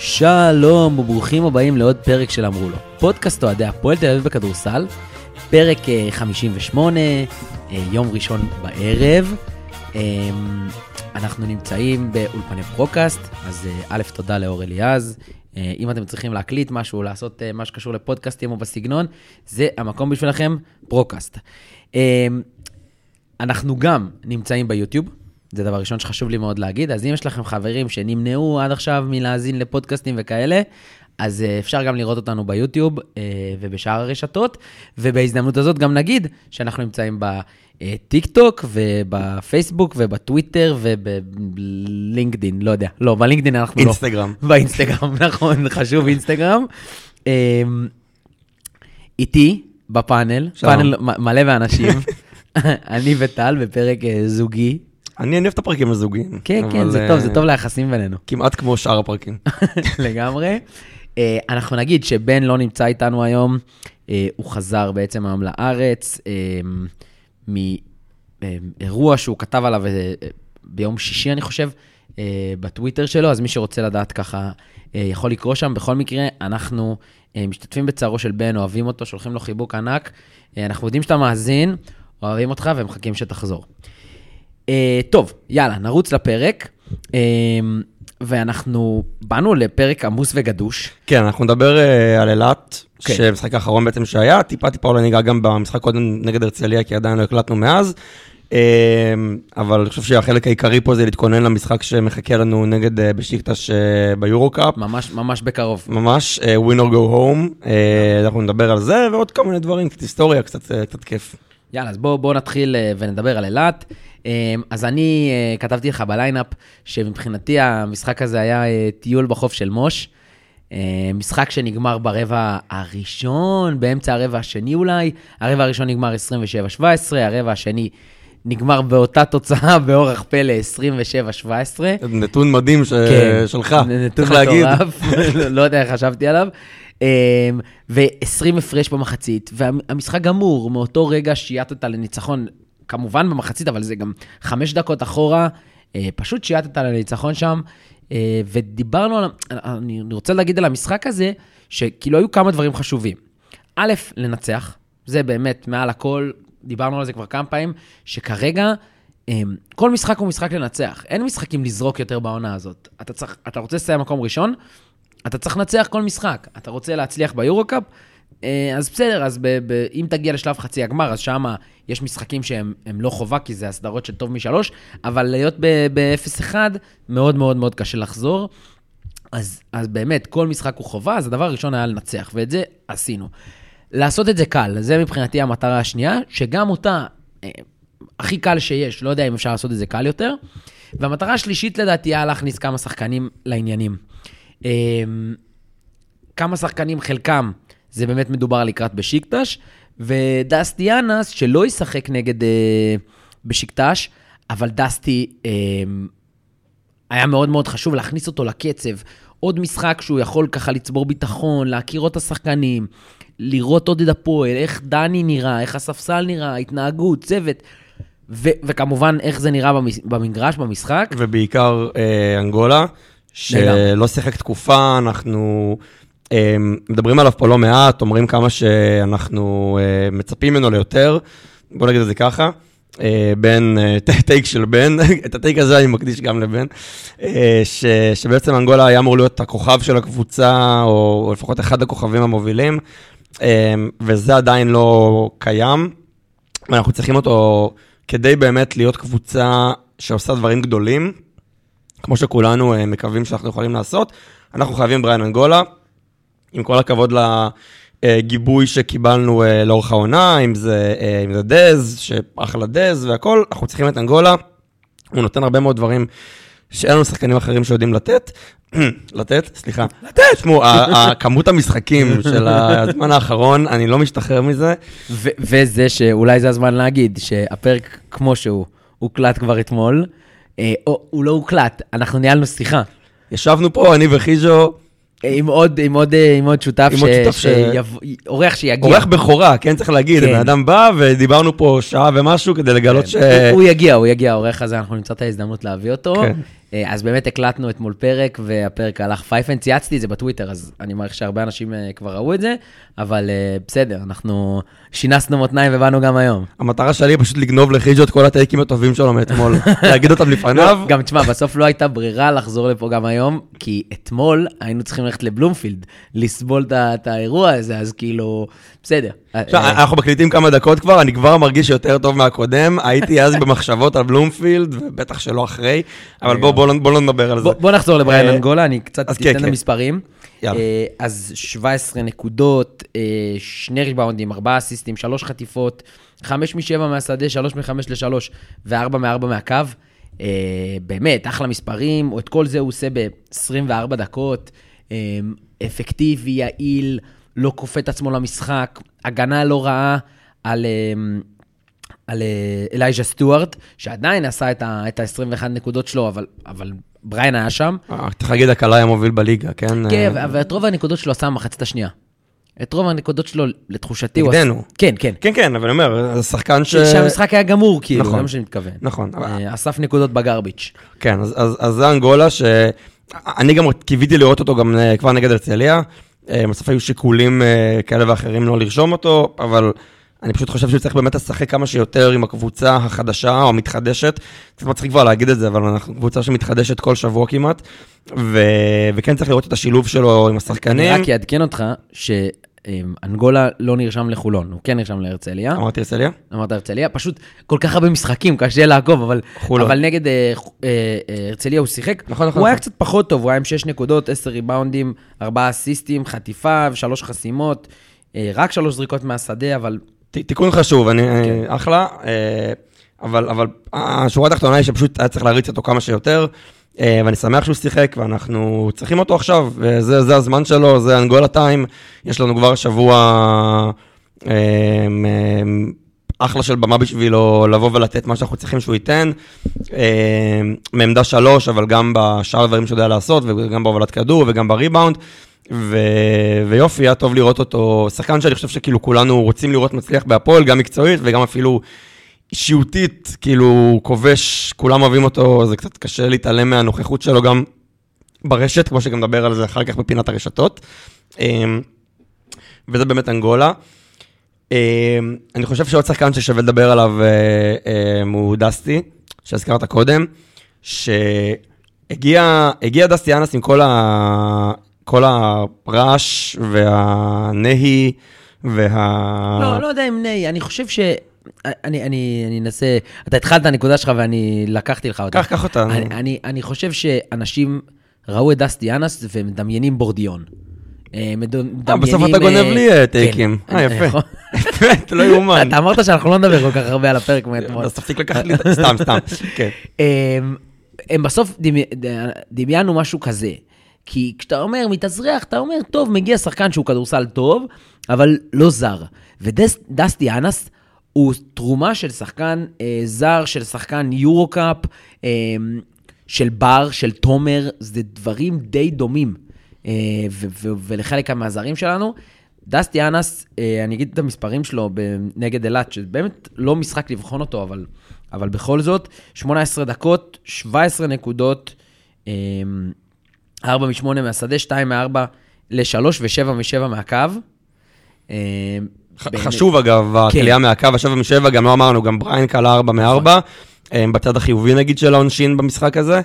שלום וברוכים הבאים לעוד פרק של אמרו לו. פודקאסט אוהדי הפועל תל אביב בכדורסל, פרק 58, יום ראשון בערב. אנחנו נמצאים באולפני פרוקאסט, אז א' תודה לאור אליעז. אם אתם צריכים להקליט משהו, לעשות מה שקשור לפודקאסטים או בסגנון, זה המקום בשבילכם, פרוקאסט. אנחנו גם נמצאים ביוטיוב, זה דבר ראשון שחשוב לי מאוד להגיד, אז אם יש לכם חברים שנמנעו עד עכשיו מלהאזין לפודקאסטים וכאלה, אז אפשר גם לראות אותנו ביוטיוב ובשאר הרשתות, ובהזדמנות הזאת גם נגיד שאנחנו נמצאים בטיק טוק ובפייסבוק ובטוויטר ובלינקדין, לא יודע, לא, בלינקדין אנחנו אינסטגרם. לא. באינסטגרם, נכון, חשוב אינסטגרם. איתי בפאנל, פאנל מלא באנשים, אני וטל בפרק זוגי. אני אוהב את הפרקים הזוגיים. כן, כן, זה טוב, זה טוב ליחסים בינינו. כמעט כמו שאר הפרקים. לגמרי. אנחנו נגיד שבן לא נמצא איתנו היום, הוא חזר בעצם היום לארץ, מאירוע שהוא כתב עליו ביום שישי, אני חושב, בטוויטר שלו, אז מי שרוצה לדעת ככה יכול לקרוא שם. בכל מקרה, אנחנו משתתפים בצערו של בן, אוהבים אותו, שולחים לו חיבוק ענק, אנחנו יודעים שאתה מאזין, אוהבים אותך ומחכים שתחזור. טוב, יאללה, נרוץ לפרק, ואנחנו באנו לפרק עמוס וגדוש. כן, אנחנו נדבר על אילת, שמשחק האחרון בעצם שהיה, טיפה אולי ניגע גם במשחק קודם נגד הרצליה, כי עדיין לא הקלטנו מאז, אבל אני חושב שהחלק העיקרי פה זה להתכונן למשחק שמחכה לנו נגד בשיקטש ביורו-קאפ. ממש בקרוב. ממש, win or go home, אנחנו נדבר על זה, ועוד כל מיני דברים, קצת היסטוריה, קצת כיף. יאללה, אז בואו נתחיל ונדבר על אילת. אז אני כתבתי לך בליינאפ שמבחינתי המשחק הזה היה טיול בחוף של מוש, משחק שנגמר ברבע הראשון, באמצע הרבע השני אולי, הרבע הראשון נגמר 27-17, הרבע השני נגמר באותה תוצאה באורח פלא 27-17. נתון מדהים שלך, נתון מטורף, לא יודע איך חשבתי עליו. ו-20 הפרש במחצית, והמשחק גמור, מאותו רגע שייטת לניצחון, כמובן במחצית, אבל זה גם 5 דקות אחורה, פשוט שייטת לניצחון שם, ודיברנו על, אני רוצה להגיד על המשחק הזה, שכאילו היו כמה דברים חשובים. א', לנצח, זה באמת מעל הכל, דיברנו על זה כבר כמה פעמים, שכרגע, כל משחק הוא משחק לנצח, אין משחקים לזרוק יותר בעונה הזאת. אתה רוצה לסיים מקום ראשון, אתה צריך לנצח כל משחק. אתה רוצה להצליח ביורו-קאפ, אז בסדר, אז אם תגיע לשלב חצי הגמר, אז שם יש משחקים שהם לא חובה, כי זה הסדרות של טוב מ3, אבל להיות ב-0-1, מאוד מאוד מאוד קשה לחזור. אז באמת, כל משחק הוא חובה, אז הדבר הראשון היה לנצח, ואת זה עשינו. לעשות את זה קל, זה מבחינתי המטרה השנייה, שגם אותה, הכי קל שיש, לא יודע אם אפשר לעשות את זה קל יותר, והמטרה השלישית לדעתי היה להכניס כמה שחקנים לעניינים. כמה שחקנים, חלקם, זה באמת מדובר על לקראת בשיקטש, ודסטי ינס, שלא ישחק נגד בשיקטש, אבל דסטי היה מאוד מאוד חשוב להכניס אותו לקצב, עוד משחק שהוא יכול ככה לצבור ביטחון, להכיר את השחקנים, לראות עוד את הפועל, איך דני נראה, איך הספסל נראה, התנהגות, צוות, וכמובן איך זה נראה במגרש, במשחק. ובעיקר אנגולה, שלא שיחק תקופה, אנחנו מדברים עליו פה לא מעט, אומרים כמה שאנחנו מצפים ממנו ליותר, בוא נגיד את זה ככה, בן, טייק של בן, את הטייק הזה אני מקדיש גם לבן, שבעצם אנגולה היה אמור להיות הכוכב של הקבוצה, או לפחות אחד הכוכבים המובילים, וזה עדיין לא קיים, ואנחנו צריכים אותו כדי באמת להיות קבוצה שעושה דברים גדולים, כמו שכולנו מקווים שאנחנו יכולים לעשות, אנחנו חייבים בריין אנגולה, עם כל הכבוד לגיבוי שקיבלנו לאורך העונה, אם זה דז, שאחלה דז והכל, אנחנו צריכים את אנגולה, הוא נותן הרבה מאוד דברים שאין לנו שחקנים אחרים שיודעים לתת, סליחה. תשמעו, כמות המשחקים של הזמן האחרון, אני לא משתחרר מזה. וזה שאולי זה הזמן להגיד, שהפרק כמו שהוא, הוקלט כבר אתמול, או הוא לא הוקלט, אנחנו ניהלנו שיחה. ישבנו פה, אני וחיז'ו, עם עוד שותף, אורח שיגיע. אורח בכורה, כן, צריך להגיד, האדם בא ודיברנו פה שעה ומשהו כדי לגלות ש... הוא יגיע, האורח הזה, אנחנו נמצא את ההזדמנות להביא אותו. אז באמת הקלטנו אתמול פרק, והפרק הלך פייפן, צייצתי את זה בטוויטר, אז אני מעריך שהרבה אנשים כבר ראו את זה, אבל בסדר, אנחנו שינסנו מותניים ובאנו גם היום. המטרה שלי היא פשוט לגנוב לחיג'ו את כל הטייקים הטובים שלו מאתמול, להגיד אותם לפניו. גם תשמע, בסוף לא הייתה ברירה לחזור לפה גם היום, כי אתמול היינו צריכים ללכת לבלומפילד, לסבול את האירוע הזה, אז כאילו, בסדר. אנחנו מקליטים כמה דקות כבר, אני כבר מרגיש יותר טוב מהקודם, הייתי אז במחשבות על בלומפילד, ובטח שלא אחרי, אבל בוא לא נדבר על זה. בוא נחזור לבריין אנגולה, אני קצת אתן את המספרים. אז 17 נקודות, 2 ריבאונדים, 4 אסיסטים, 3 חטיפות, 5 מ-7 מהשדה, 3 מ-5 ל-3 ו-4 מ-4 מהקו. באמת, אחלה מספרים, את כל זה הוא עושה ב-24 דקות, אפקטיבי, יעיל, לא קופט עצמו למשחק, הגנה לא רעה על אלייג'ה סטוארט, שעדיין עשה את ה-21 נקודות שלו, אבל בריין היה שם. צריך להגיד, הקלעי המוביל בליגה, כן? כן, ואת רוב הנקודות שלו עשה במחצית השנייה. את רוב הנקודות שלו, לתחושתי, נגדנו. כן, כן. כן, כן, אבל אני אומר, השחקן שהמשחק היה גמור, כאילו, זה מה שאני מתכוון. נכון. אסף נקודות בגרביץ'. כן, אז זה אנגולה שאני גם קיוויתי לראות אותו גם כבר נגד הרצליה, בסוף היו שיקולים כאלה ואחרים לא לרשום אותו, אבל אני פשוט חושב שהוא צריך באמת לשחק כמה שיותר עם הקבוצה החדשה או המתחדשת. קצת מצחיק כבר להגיד את זה, אבל אנחנו קבוצה שמתחדשת כל שבוע כמעט, וכן צריך לראות את השילוב שלו עם השחקנים. אני רק יעדכן אותך שאנגולה לא נרשם לחולון, הוא כן נרשם להרצליה. אמרתי הרצליה? אמרת הרצליה, פשוט כל כך הרבה משחקים, קשה לעקוב, אבל נגד הרצליה הוא שיחק. הוא היה קצת פחות טוב, הוא היה עם 6 נקודות, 10 ריבאונדים, 4 אסיסטים, חטיפה ו3 חסימות, רק 3 זריקות מהשדה, אבל תיקון חשוב, אני אחלה, אבל השורה התחתונה היא שפשוט היה צריך להריץ אותו כמה שיותר, ואני שמח שהוא שיחק, ואנחנו צריכים אותו עכשיו, וזה הזמן שלו, זה אנגולה טיים, יש לנו כבר שבוע אחלה של במה בשבילו לבוא ולתת מה שאנחנו צריכים שהוא ייתן, מעמדה 3, אבל גם בשאר הדברים שהוא יודע לעשות, וגם בהובלת כדור, וגם בריבאונד, ויופי, היה טוב לראות אותו, שחקן שאני חושב שכאילו כולנו רוצים לראות מצליח בהפועל, גם מקצועית וגם אפילו אישיותית, כאילו כובש, כולם אוהבים אותו, זה קצת קשה להתעלם מהנוכחות שלו גם ברשת, כמו שגם מדבר על זה אחר כך בפינת הרשתות, וזה באמת אנגולה. אני חושב שעוד שחקן ששווה לדבר עליו הוא דסטי, שהזכרת קודם, שהגיע דסטי אנס עם כל הרעש והנהי לא יודע אם נהי, אני חושב אני אנסה, אתה התחלת הנקודה שלך ואני לקחתי לך אותה. קח אותה. אני חושב שאנשים ראו את דסטי אנס ומדמיינים בורדיון. בסוף אתה גונב לי טייקים. יפה. אתה לא יאומן. אתה אמרת שאנחנו לא נדבר כל כך הרבה על הפרק מאתמול. אז תפסיק לקחת לי, סתם. הם בסוף דמיינו משהו כזה. כי כשאתה אומר, מתאזרח, אתה אומר, טוב, מגיע שחקן שהוא כדורסל טוב, אבל לא זר. ודסטי אנס הוא תרומה של שחקן זר, של שחקן יורו-קאפ, של בר, של תומר, זה דברים די דומים. ולחלק מהזרים שלנו, דסטי אנס, אני אגיד את המספרים שלו נגד אלת, שבאמת לא משחק לבחון אותו, אבל בכל זאת, 18 דקות, 17 נקודות, 4 מ-8 מהשדה, 2 מ-4 ל-3 ו-7 מ-7 מהקו. חשוב אגב, הקליעה מהקו, 7 מ-7, גם לא אמרנו, גם בריין קלה 4 מ-4, בצד החיובי נגיד של העונשין במשחק הזה,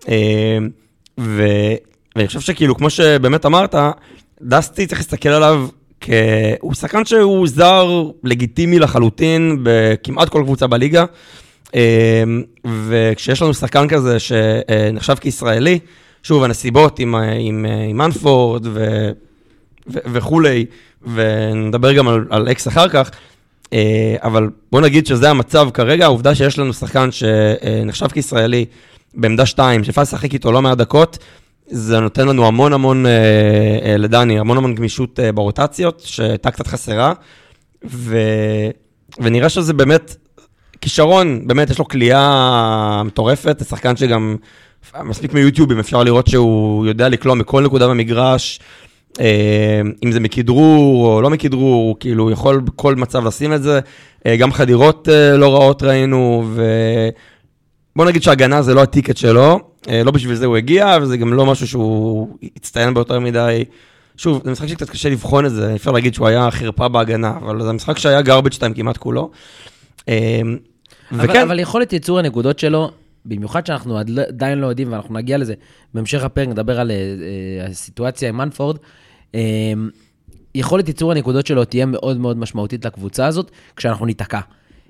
ואני חושב שכאילו, כמו שבאמת אמרת, דסטי צריך להסתכל עליו, הוא שחקן שהוא זר לגיטימי לחלוטין, בכמעט כל קבוצה בליגה, וכשיש לנו שחקן כזה שנחשב כישראלי, שוב, הנסיבות עם מנפורד וכולי, ונדבר גם על אקס אחר כך, אבל בוא נגיד שזה המצב כרגע, העובדה שיש לנו שחקן שנחשב כישראלי בעמדה 2, שאפשר לשחק איתו לא מעט דקות, זה נותן לנו המון לדני, המון גמישות ברוטציות, שהייתה קצת חסרה, ונראה שזה באמת כישרון, באמת יש לו קליעה מטורפת, שחקן שגם מספיק מיוטיובים, אפשר לראות שהוא יודע לקלוע מכל נקודה במגרש, אם זה מכדרור או לא מכדרור, כאילו יכול בכל מצב לשים את זה, גם חדירות לא רעות ראינו, ובוא נגיד שההגנה זה לא הטיקט שלו, לא בשביל זה הוא הגיע, וזה גם לא משהו שהוא הצטיין ביותר מדי. שוב, זה משחק שקצת קשה לבחון את זה, אפשר להגיד שהוא היה חרפה בהגנה, אבל זה משחק שהיה garbage time כמעט כולו. אבל יכולת ייצור הנקודות שלו, במיוחד שאנחנו עדיין לא יודעים, ואנחנו נגיע לזה, בהמשך הפרק נדבר על הסיטואציה עם מנפורד, יכולת ייצור הנקודות שלו תהיה מאוד מאוד משמעותית לקבוצה הזאת, כשאנחנו ניתקע.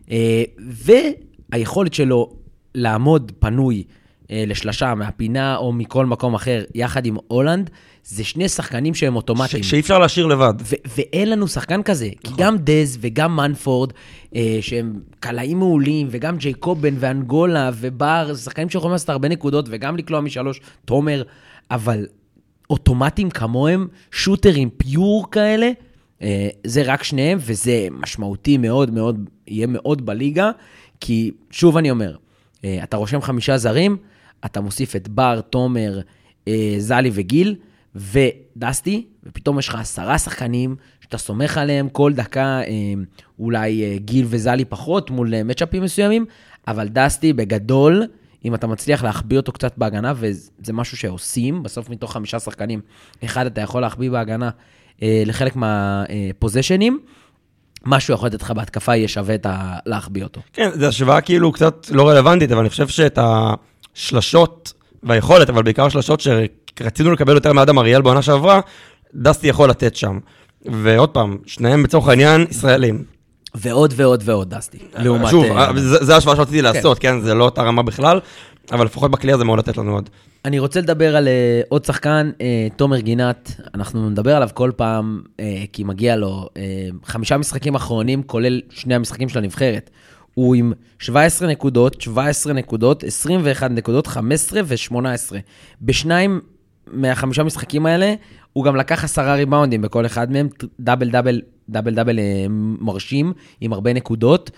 והיכולת שלו לעמוד פנוי לשלשה מהפינה או מכל מקום אחר, יחד עם הולנד, זה שני שחקנים שהם אוטומטיים. שאי אפשר להשאיר לבד. ואין לנו שחקן כזה, כי גם דז וגם מנפורד, שהם קלעים מעולים, וגם ג'ייקובן ואנגולה ובר, זה שחקנים שיכולים לעשות הרבה נקודות, וגם לקלוע משלוש, תומר, אבל אוטומטיים כמוהם, שוטרים פיור כאלה, זה רק שניהם, וזה משמעותי מאוד מאוד, יהיה מאוד בליגה, כי שוב אני אומר, אתה רושם 5 זרים, אתה מוסיף את בר, תומר, זלי וגיל, ודסטי, ופתאום יש לך 10 שחקנים, שאתה סומך עליהם כל דקה, אולי גיל וזלי פחות, מול מצ'אפים מסוימים, אבל דסטי בגדול, אם אתה מצליח להחביא אותו קצת בהגנה, וזה משהו שעושים, בסוף מתוך 5 שחקנים, אחד אתה יכול להחביא בהגנה, לחלק מהפוזישנים, משהו יכול לתת לך בהתקפה, יהיה שווה להחביא אותו. כן, זו השוואה כאילו קצת לא רלוונטית, אבל אני חושב שאת השלשות והיכולת, אבל בעיקר השלשות שרצינו לקבל יותר מאדם אריאל בעונה שעברה, דסטי יכול לתת שם. ועוד פעם, שניהם בצורך העניין ישראלים. ועוד ועוד ועוד דסטי. שוב, זה השוואה שרציתי לעשות, כן, זה לא אותה רמה בכלל, אבל לפחות בכלי הזה מאוד לתת לנו עוד. אני רוצה לדבר על עוד שחקן, תומר גינת, אנחנו נדבר עליו כל פעם, כי מגיע לו 5 משחקים אחרונים, כולל 2 המשחקים של הנבחרת. הוא עם 17 נקודות, 17 נקודות, 21 נקודות, 15 ו-18. בשניים מה5 משחקים האלה, הוא גם לקח 10 ריבאונדים בכל אחד מהם, דאבל מרשים, עם הרבה נקודות.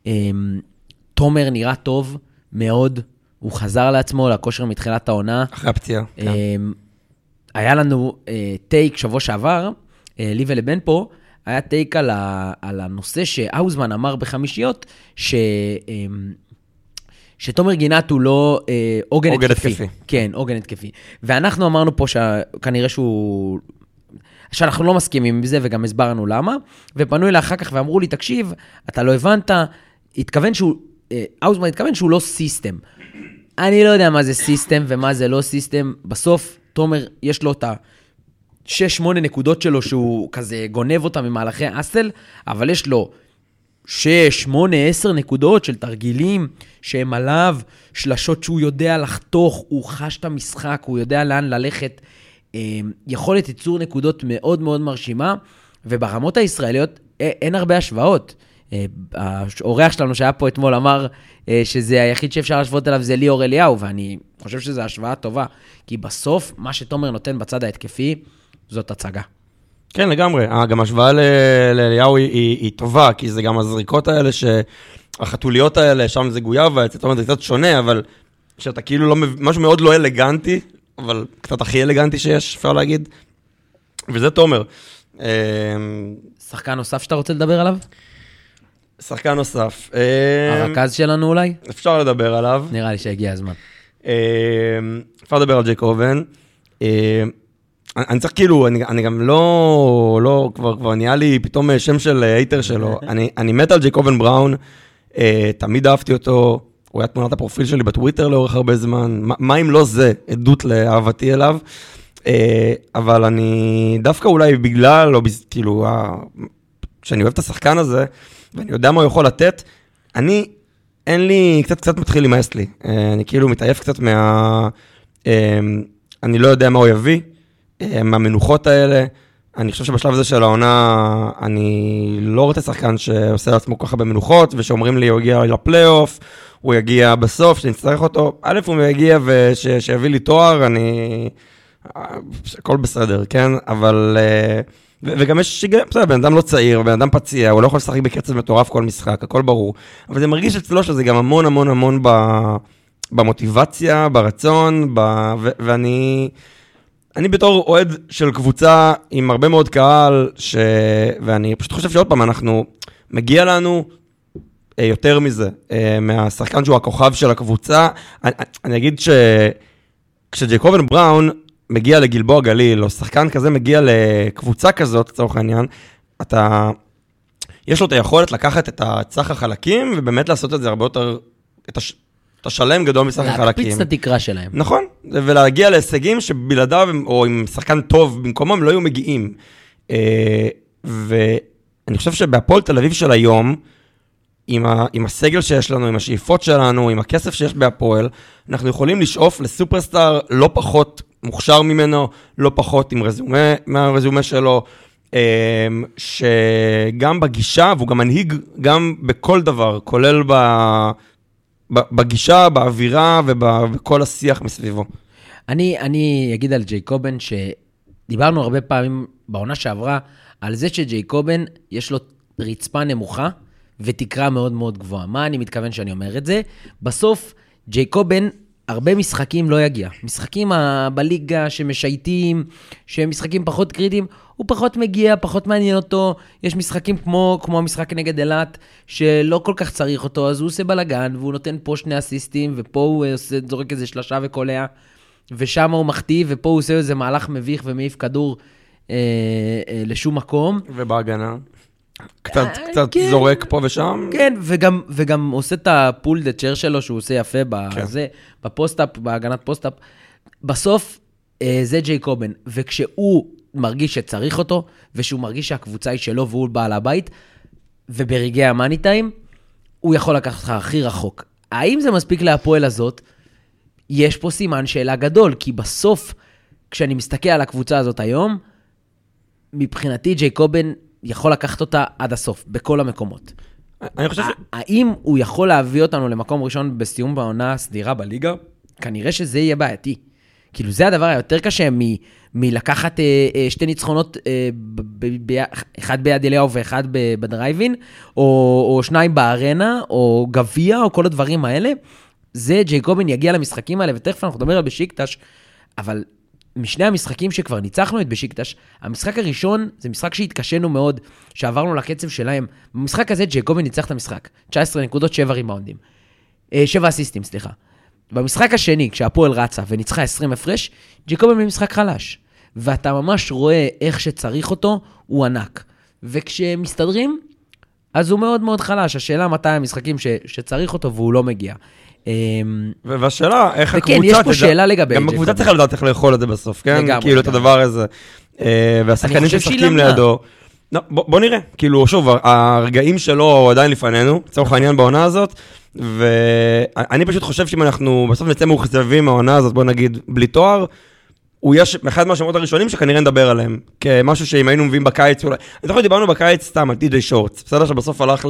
תומר נראה טוב מאוד, הוא חזר לעצמו לכושר מתחילת העונה. אחרי הפציעה. היה לנו טייק שבוע שעבר, לי ולבן פה, היה טייק על הנושא שהאוזמן אמר בחמישיות, שתומר גינת הוא לא עוגן התקפי. כן, עוגן התקפי. ואנחנו אמרנו פה שכנראה שאנחנו לא מסכימים עם זה, וגם הסברנו למה, ופנו אליי אחר כך ואמרו לי, תקשיב, אתה לא הבנת, האוזמן התכוון שהוא לא סיסטם. אני לא יודע מה זה סיסטם ומה זה לא סיסטם. בסוף, תומר, יש לו את 6-8 נקודות שלו, שהוא כזה גונב אותה ממהלכי אסל, אבל יש לו 6, 8, 10 נקודות של תרגילים שהם עליו, שלשות שהוא יודע לחתוך, הוא חש את המשחק, הוא יודע לאן ללכת, יכולת ייצור נקודות מאוד מאוד מרשימה, וברמות הישראליות אין הרבה השוואות. האורח שלנו שהיה פה אתמול אמר שזה היחיד שאפשר להשוות אליו זה ליאור אליהו, ואני חושב שזו השוואה טובה, כי בסוף מה שתומר נותן בצד ההתקפי, זאת הצגה. כן, לגמרי. גם השוואה לאליהו היא טובה, כי זה גם הזריקות האלה, החתוליות האלה, שם זה גויאבה, זה קצת שונה, אבל שאתה כאילו לא, משהו מאוד לא אלגנטי, אבל קצת הכי אלגנטי שיש, אפשר להגיד. וזה תומר. שחקן נוסף שאתה רוצה לדבר עליו? שחקן נוסף. הרכז שלנו אולי? אפשר לדבר עליו. נראה לי שהגיע הזמן. אפשר לדבר על ג'ייקובן. אני צריך כאילו, אני גם לא, כבר נהיה לי פתאום שם של הייטר שלו. אני מת על ג'ייקובן בראון, תמיד אהבתי אותו, הוא היה תמונת הפרופיל שלי בטוויטר לאורך הרבה זמן. מה אם לא זה, עדות לאהבתי אליו? אבל אני דווקא אולי בגלל, או כאילו, שאני אוהב את השחקן הזה, ואני יודע מה הוא יכול לתת, אין לי, קצת מתחיל להימאס לי. אני כאילו מתעייף קצת אני לא יודע מה הוא יביא, מהמנוחות האלה. אני חושב שבשלב הזה של העונה, אני לא רוצה שחקן שעושה לעצמו ככה במנוחות, ושאומרים לי, הוא יגיע לפלייאוף, הוא יגיע בסוף, שנצטרך אותו. א', הוא יגיע ושיביא לי תואר, הכל בסדר, כן? אבל וגם יש בסדר, בן אדם לא צעיר, בן אדם פציע, הוא לא יכול לשחק בקצב מטורף כל משחק, הכל ברור. אבל זה מרגיש אצלו שזה גם המון המון המון במוטיבציה, ברצון, ואני בתור אוהד של קבוצה עם הרבה מאוד קהל, ואני פשוט חושב שעוד פעם, מגיע לנו יותר מזה, מהשחקן שהוא הכוכב של הקבוצה. אני אגיד כשג'ייקובן בראון מגיע לגלבוע גליל, או שחקן כזה מגיע לקבוצה כזאת, לצורך העניין, יש לו את היכולת לקחת את הצח החלקים, ובאמת לעשות את זה הרבה יותר, את השלם גדול מסך החלקים. להקפיץ את התקרה שלהם. נכון, ולהגיע להישגים שבלעדיו, או עם שחקן טוב במקומם, לא היו מגיעים. ואני חושב שבהפועל תל אביב של היום, עם הסגל שיש לנו, עם השאיפות שלנו, עם הכסף שיש בהפועל, אנחנו יכולים לשאוף לסופרסטאר לא פחות מוכשר ממנו, לא פחות עם רזומה, מהרזומה שלו, שגם בגישה, והוא גם מנהיג גם בכל דבר, כולל בגישה, באווירה ובכל השיח מסביבו. אני אגיד על ג'ייקובן שדיברנו הרבה פעמים בעונה שעברה, על זה שג'ייקובן יש לו רצפה נמוכה, ותקרה מאוד מאוד גבוהה. מה אני מתכוון שאני אומר את זה? בסוף, ג'ייקובן, הרבה משחקים לא יגיע. משחקים בליגה שמשייטים, שהם משחקים פחות קריטיים, הוא פחות מגיע, פחות מעניין אותו. יש משחקים כמו המשחק נגד אלת, שלא כל כך צריך אותו, אז הוא עושה בלגן, והוא נותן פה 2 אסיסטים, ופה הוא זורק איזה שלשה וקולע, ושם הוא מחטיא, ופה הוא עושה איזה מהלך מביך ומעיף כדור לשום מקום. ובהגנה. קצת זורק פה ושם. כן, וגם עושה את הפול דה צ'ר שלו, שהוא עושה יפה בפוסט-אפ, בהגנת פוסט-אפ. בסוף, זה ג'ייקובן, וכשהוא מרגיש שצריך אותו, ושהוא מרגיש שהקבוצה היא שלו, והוא בעל הבית, וברגעי המאני טיים, הוא יכול לקחת לך הכי רחוק. האם זה מספיק להפועל הזאת? יש פה סימן שאלה גדול, כי בסוף, כשאני מסתכל על הקבוצה הזאת היום, מבחינתי ג'ייקובן יכול לקחת אותה עד הסוף, בכל המקומות. אני חושב האם הוא יכול להביא אותנו למקום ראשון בסיום בעונה הסדירה בליגה? כנראה שזה יהיה בעייתי. כאילו זה הדבר היותר קשה מלקחת 2 ניצחונות, אחד ביד אליהו ואחד בדרייבין, או 2 בארנה, או גביע, או כל הדברים האלה. זה ג'ייקובן יגיע למשחקים האלה, ותכף אנחנו נדבר על בשיקטש, אבל משני המשחקים שכבר ניצחנו את בשיקטש, המשחק הראשון זה משחק שהתקשנו מאוד, שעברנו לקצב שלהם. במשחק הזה ג'ייקובן ניצח את המשחק, 19 נקודות, 7 ריבאונדים. 7 אסיסטים, סליחה. במשחק השני, כשהפועל רצה וניצחה 20 הפרש, ג'ייקובן במשחק חלש. ואתה ממש רואה איך שצריך אותו, הוא ענק. וכשמסתדרים, אז הוא מאוד מאוד חלש. השאלה מתי המשחקים שצריך אותו והוא לא מגיע. והשאלה, איך הקבוצה... וכן, יש פה שאלה לגבי... גם הקבוצה צריכה לדעת איך לאכול את זה בסוף, כן? כאילו את הדבר הזה. והשחקנים ששחקים לידו... בוא נראה. כאילו, שוב, הרגעים שלו עדיין לפנינו, צורך העניין בעונה הזאת, ואני פשוט חושב שאם אנחנו בסוף נצא מאוכזבים מהעונה הזאת, בוא נגיד, בלי תואר, הוא יש אחד מהשמות הראשונים שכנראה נדבר עליהם, כמשהו שאם היינו מביאים בקיץ, אולי... אני זוכר, דיברנו בקיץ סתם על טי.ג'יי שורטס, בסדר שבסוף הלך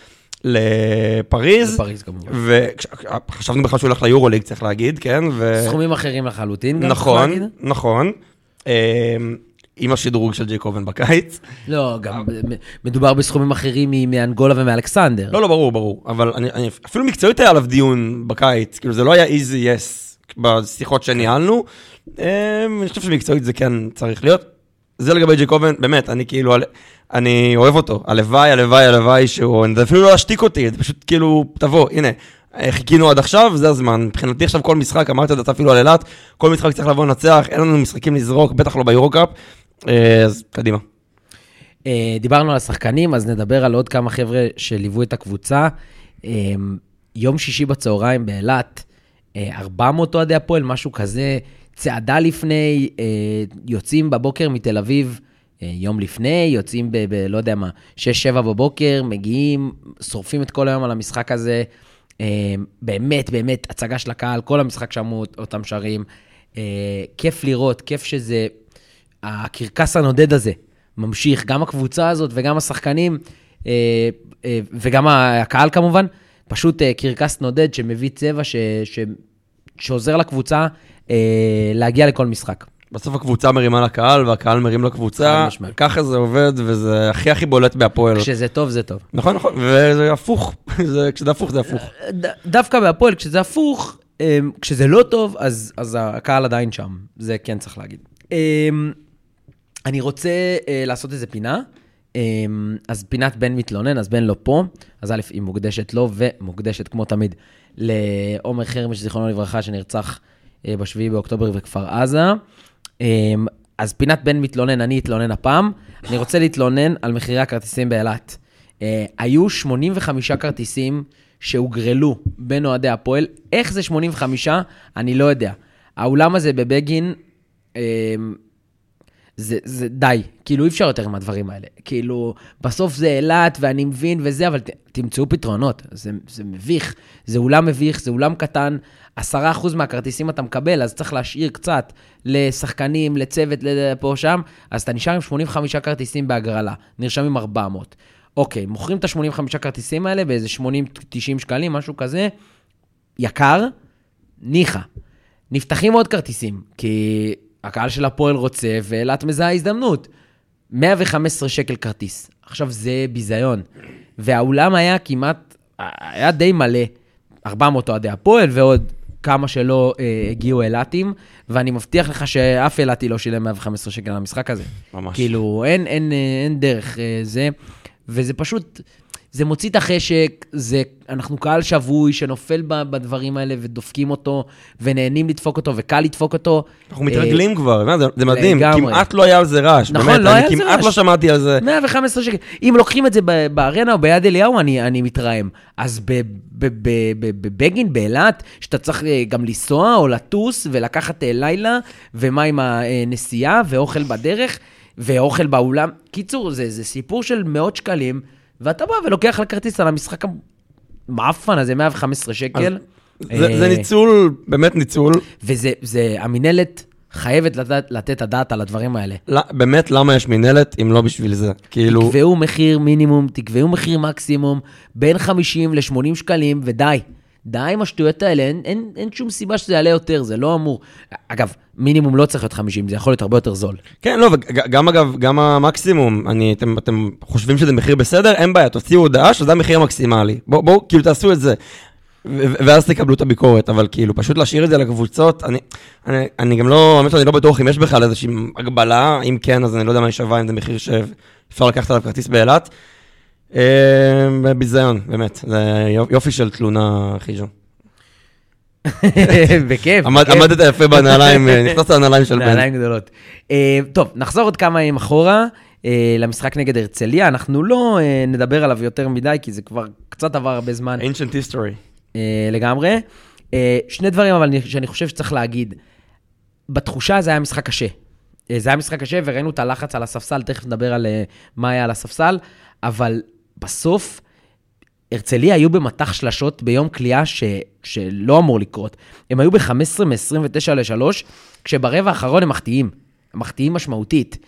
לפריז, וחשבנו בכלל שהוא הולך ליורוליג, צריך להגיד, כן? סכומים אחרים לחלוטין, גם נכון, נכון. עם השדרוג של ג'ייקובן בקיץ. לא, גם מדובר בסכומים אחרים מאנגולה ומאלכסנדר. לא, ברור, אבל אני אפילו מקצועית היה עליו דיון בקיץ, כאילו זה לא היה easy yes בשיחות שניהלנו, אני חושב שמקצועית זה כן צריך להיות. זה לגבי ג'ייקובן, באמת, אני כאילו, אני אוהב אותו, הלוואי שהוא, זה אפילו לא להשתיק אותי, זה פשוט כאילו, תבוא, הנה, חיכינו עד עכשיו, זה הזמן, מבחינתי עכשיו כל משחק, אמרתי את זה אפילו על אילת, כל משחק צריך לבוא לנצח, אין לנו משחקים לזרוק, בטח לא ביורוקאפ, אז קדימה. דיברנו על השחקנים, אז נדבר על עוד כמה חבר'ה שליוו את הקבוצה. יום שישי בצהריים באילת, 400 אוהדי הפועל, משהו כזה, צעדה לפני, יוצאים בבוקר מתל אביב, יום לפני, יוצאים לא יודע מה, 6-7 בבוקר, מגיעים, שורפים את כל היום על המשחק הזה, באמת, הצגה של הקהל, כל המשחק שמעו אותם שרים, כיף לראות, כיף שזה, הקרקס הנודד הזה, ממשיך, גם הקבוצה הזאת וגם השחקנים, וגם הקהל כמובן, פשוט קרקס נודד שמביא צבע שעוזר לקבוצה להגיע לכל משחק. בסוף הקבוצה מרימה לקהל, והקהל מרים לקבוצה, ככה זה עובד, וזה הכי בולט בהפועל. כשזה טוב, זה טוב. נכון, וזה הפוך, כשזה הפוך, זה הפוך. דווקא בהפועל, כשזה הפוך, כשזה לא טוב, אז הקהל עדיין שם, זה כן צריך להגיד. אני רוצה לעשות איזה פינה, אז פינת בן מתלונן, אז בן לא פה, אז א' היא מוקדשת לו, ומוקדשת כמו תמיד, לעומר חרמש, זיכרונו לברכה, שנרצח בשביעי באוקטובר וכפר עזה. אז פינת בן מתלונן, אני אתלונן הפעם. אני רוצה להתלונן על מחירי הכרטיסים באילת. היו 85 כרטיסים שהוגרלו בין אוהדי הפועל. איך זה 85? אני לא יודע. האולם הזה בבגין, זה די, כאילו אי אפשר יותר עם הדברים האלה. כאילו, בסוף זה אילת ואני מבין וזה, אבל תמצאו פתרונות. זה מביך, זה אולם מביך, זה אולם קטן. 10% מהכרטיסים אתה מקבל, אז צריך להשאיר קצת לשחקנים, לצוות, לפה שם, אז אתה נשאר עם 85 כרטיסים בהגרלה, נרשמים 400. אוקיי, מוכרים את ה-85 כרטיסים האלה באיזה 80-90 שקלים, משהו כזה, יקר, ניחה. נפתחים עוד כרטיסים, כי הקהל של הפועל רוצה, ואילת מזהה הזדמנות. 115 שקל כרטיס. עכשיו זה ביזיון. והאולם היה כמעט, היה די מלא, 400 אוהדי הפועל, ועוד כמה שלא הגיעו אילתים, ואני מבטיח לך שאף אילתי לא שילם 115 שקל למשחק הזה. ממש. כאילו, אין דרך זה, וזה פשוט, זה מוציא את החשק, אנחנו קהל שבוי שנופל בדברים האלה ודופקים אותו, ונהנים לדפוק אותו, וקל לדפוק אותו. אנחנו מתרגלים כבר, זה מדהים, כמעט לא היה על זה רעש. נכון, לא היה על זה רעש. כמעט לא שמעתי על זה. 115 שקל. אם לוקחים את זה בארנה או ביד אליהו, אני מתרעם. אז בבגין, באילת, שאתה צריך גם לנסוע או לטוס, ולקחת לילה, ומה עם הנסיעה, ואוכל בדרך, ואוכל באולם. קיצור, זה סיפור של מאות שקלים, ואתה בא ולוקח לכרטיס על המשחק המאפן הזה, 115 שקל. זה ניצול, באמת ניצול. וזה, המנהלת חייבת לתת הדעת על הדברים האלה. באמת, למה יש מנהלת אם לא בשביל זה? כאילו... תקבעו מחיר מינימום, תקבעו מחיר מקסימום, בין 50 ל-80 שקלים, ודי. די עם השטויות האלה, אין שום סיבה שזה יעלה יותר, זה לא אמור. אגב, מינימום לא צריך להיות 50, זה יכול להיות הרבה יותר זול. כן, לא, וגם אגב, גם המקסימום, אתם חושבים שזה מחיר בסדר? אין בעיה, תוציאו הודעה שזה המחיר המקסימלי. בואו, כאילו תעשו את זה, ואז תקבלו את הביקורת, אבל כאילו, פשוט להשאיר את זה לקבוצות, אני גם לא, האמת שאני לא בטוח אם יש בכלל איזושהי הגבלה, אם כן, אז אני לא יודע מה שווה, אם זה מחיר שאפשר לקחת עליו כרטיס באילת. ביזיון, באמת, זה יופי של תלונה, חיז'ו. בכיף. עמדת יפה בנעליים, נכנסת לנעליים של בן. נעליים גדולות. טוב, נחזור עוד כמה ימים אחורה, למשחק נגד הרצליה, אנחנו לא נדבר עליו יותר מדי, כי זה כבר קצת עבר הרבה זמן. ancient history. לגמרי. שני דברים, אבל שאני חושב שצריך להגיד, בתחושה זה היה משחק קשה. זה היה משחק קשה, וראינו את הלחץ על הספסל, תכף נדבר על מה היה על הספסל, אבל בסוף, הרצליה היו במתח שלשות ביום קליעה שלא אמור לקרות. הם היו ב-15 מ-29 ל-3, כשברבע האחרון הם מחטיאים משמעותית.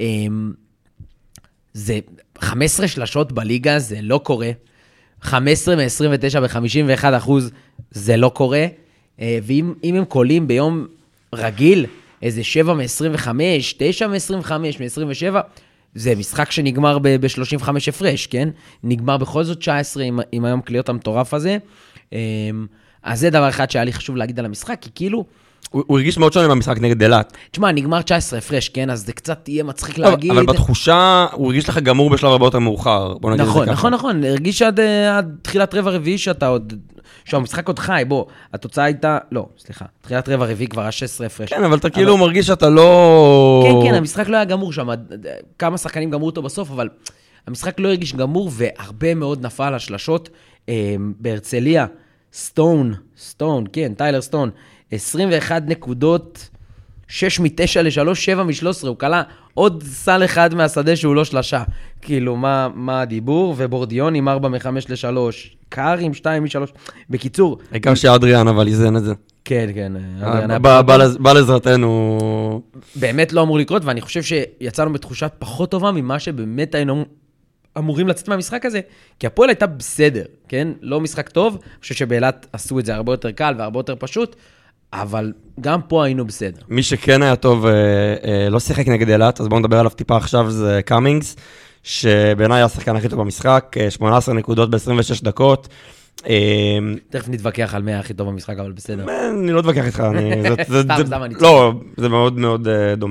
זה 15 שלשות בליגה, זה לא קורה. 15 מ-29 ב-51%, זה לא קורה. ואם הם קולים ביום רגיל, איזה 7 מ-25, 9 מ-25, מ-27, זה משחק שנגמר ב-35 הפרש, כן? נגמר בכל זאת 19 עם היום קליות המטורף הזה. אז זה דבר אחד שהיה לי חשוב להגיד על המשחק, כי כאילו... הוא הרגיש מאוד שונה במשחק נגד אילת. תשמע, נגמר 19 הפרש, כן? אז זה קצת יהיה מצחיק להגיד. אבל בתחושה, הוא הרגיש לך גמור בשלב הרבה יותר מאוחר. נכון. הרגיש עד תחילת רבע רביעי שאתה עוד... שהמשחק עוד חי, בוא, התוצאה הייתה... לא, סליחה. תחילת רבע רביעי כבר היה 16 הפרש. כן, אבל אתה כאילו מרגיש שאתה לא... כן, המשחק לא היה גמור שם. כמה שחקנים גמרו אותו בסוף, אבל המשחק לא הרגיש גמור, והרבה מאוד נפל השלשות. בהרצליה, סטון, כן, טיילר סטון, 21 נקודות, 6 מ-9 ל-3, 7 מ-13, הוא קלה עוד סל אחד מהשדה שהוא לא שלשה. כאילו, מה הדיבור? ובורדיון עם 4 מ-5 ל-3, קאר עם 2 מ-3. בקיצור... העיקר שאדריאן אבל איזן את זה. כן. בא לעזרתנו. באמת לא אמור לקרות, ואני חושב שיצאנו בתחושת פחות טובה ממה שבאמת היינו אמורים לצאת מהמשחק הזה, כי הפועל הייתה בסדר, כן? לא משחק טוב, אני חושב שבאילת עשו את זה הרבה יותר קל והרבה יותר פשוט, אבל גם פה היינו בסדר. מי שכן היה טוב, לא שיחק נגד אילת, אז בואו נדבר עליו טיפה עכשיו, זה קאמינגס, שבעיניי היה השחקן הכי טוב במשחק, 18 נקודות ב-26 דקות. תכף נתווכח על 100 הכי טוב במשחק, אבל בסדר. אני לא אתווכח איתך, סתם אני לא, זה מאוד מאוד דומה.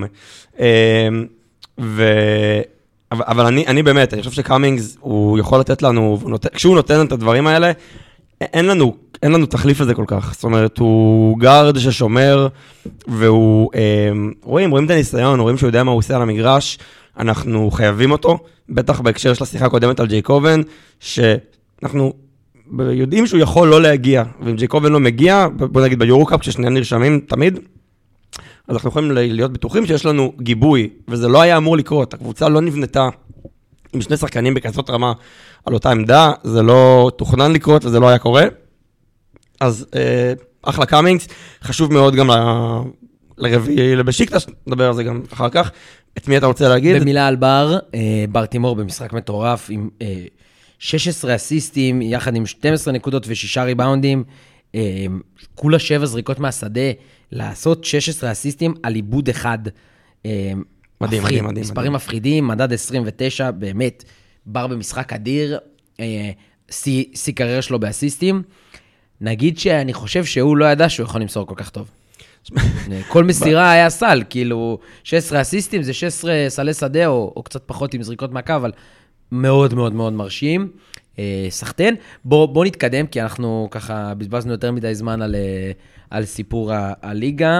אבל אני באמת, אני חושב שקאמינגס, הוא יכול לתת לנו, כשהוא נותן את הדברים האלה, אין לנו, אין לנו תחליף לזה כל כך. זאת אומרת, הוא גארד ששומר, והוא, רואים את הניסיון, רואים שהוא יודע מה הוא עושה על המגרש, אנחנו חייבים אותו, בטח בהקשר של השיחה הקודמת על ג'ייקובן, שאנחנו יודעים שהוא יכול לא להגיע, ואם ג'ייקובן לא מגיע, בוא נגיד ביורוקאפ, כששניהם נרשמים תמיד, אז אנחנו יכולים להיות בטוחים שיש לנו גיבוי, וזה לא היה אמור לקרות, הקבוצה לא נבנתה עם שני שחקנים בכזאת רמה על אותה עמדה, זה לא תוכנן לקרות וזה לא היה קורה. אז אחלה קאמינגס, חשוב מאוד גם לרביעי לבשיקטש, נדבר על זה גם אחר כך. את מי אתה רוצה להגיד? במילה על בר תימור במשחק מטורף, עם 16 אסיסטים, יחד עם 12 נקודות ו6 ריבאונדים, כולה 7 זריקות מהשדה, לעשות 16 אסיסטים על עיבוד אחד. מדהים. מספרים מפחידים, מדד 29, באמת, בר במשחק אדיר, שיא קריירה שלו באסיסטים. נגיד שאני חושב שהוא לא ידע שהוא יכול למסור כל כך טוב. כל מסירה היה סל, כאילו 16 אסיסטים זה 16 סלי שדה, או קצת פחות עם זריקות מהקו, אבל מאוד מאוד מאוד מרשים. סחטן. בוא נתקדם, כי אנחנו ככה בזבזנו יותר מדי זמן על סיפור הליגה.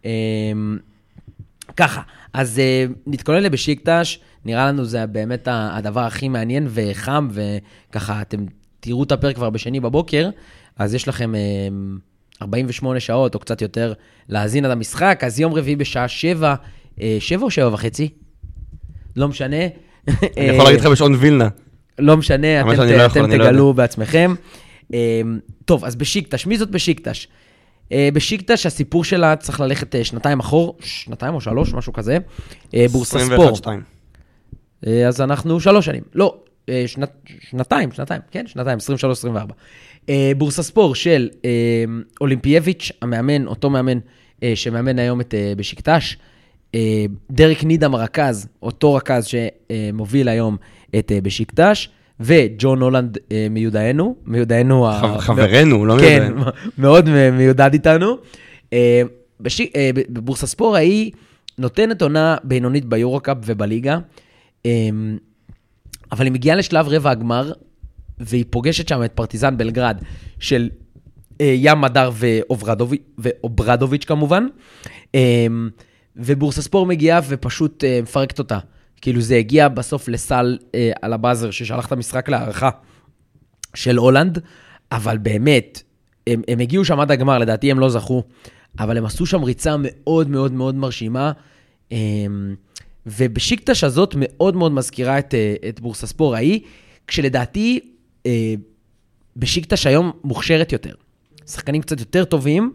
ככה, אז נתכונן לבשיקטש, נראה לנו זה באמת הדבר הכי מעניין וחם, וככה אתם תראו את הפרק כבר בשני בבוקר, אז יש לכם 48 שעות או קצת יותר להזין על המשחק, אז יום רביעי בשעה 7, 7 או 7 וחצי? לא משנה. אני יכול להגיד לך בשעון וילנה. לא משנה, אתם תגלו בעצמכם. טוב, אז בשיקטש, מי זאת בשיקטש? בשיקטש הסיפור שלה צריך ללכת שנתיים אחור, 2 או 3, משהו כזה. בורסה ספור. 21-2. אז אנחנו 3 שנים. לא, שנתיים, כן, שנתיים, 23-24. בורסה ספור של אולימפייביץ', המאמן, אותו מאמן שמאמן היום את בשיקטש. דריק נידם רכז, אותו רכז שמוביל היום את בשיקטש. וג'ון הולנד מיודענו, חברנו, לא מיודענו. כן, מאוד מיודד איתנו. בבורסה ספור היא נותנת עונה בינונית ביורוקאפ ובליגה, אבל היא מגיעה לשלב רבע הגמר, והיא פוגשת שם את פרטיזן בלגרד של ים מדר ואוברדוביץ' כמובן, ובורסה ספור מגיעה ופשוט מפרקת אותה. כאילו זה הגיע בסוף לסל על הבאזר ששלח את המשחק להערכה של הולנד, אבל באמת, הם הגיעו שם עד הגמר, לדעתי הם לא זכו, אבל הם עשו שם ריצה מאוד מאוד מאוד מרשימה, ובשיקטש הזאת מאוד מאוד מזכירה את בורסה ספור ההיא, כשלדעתי בשיקטש היום מוכשרת יותר. שחקנים קצת יותר טובים,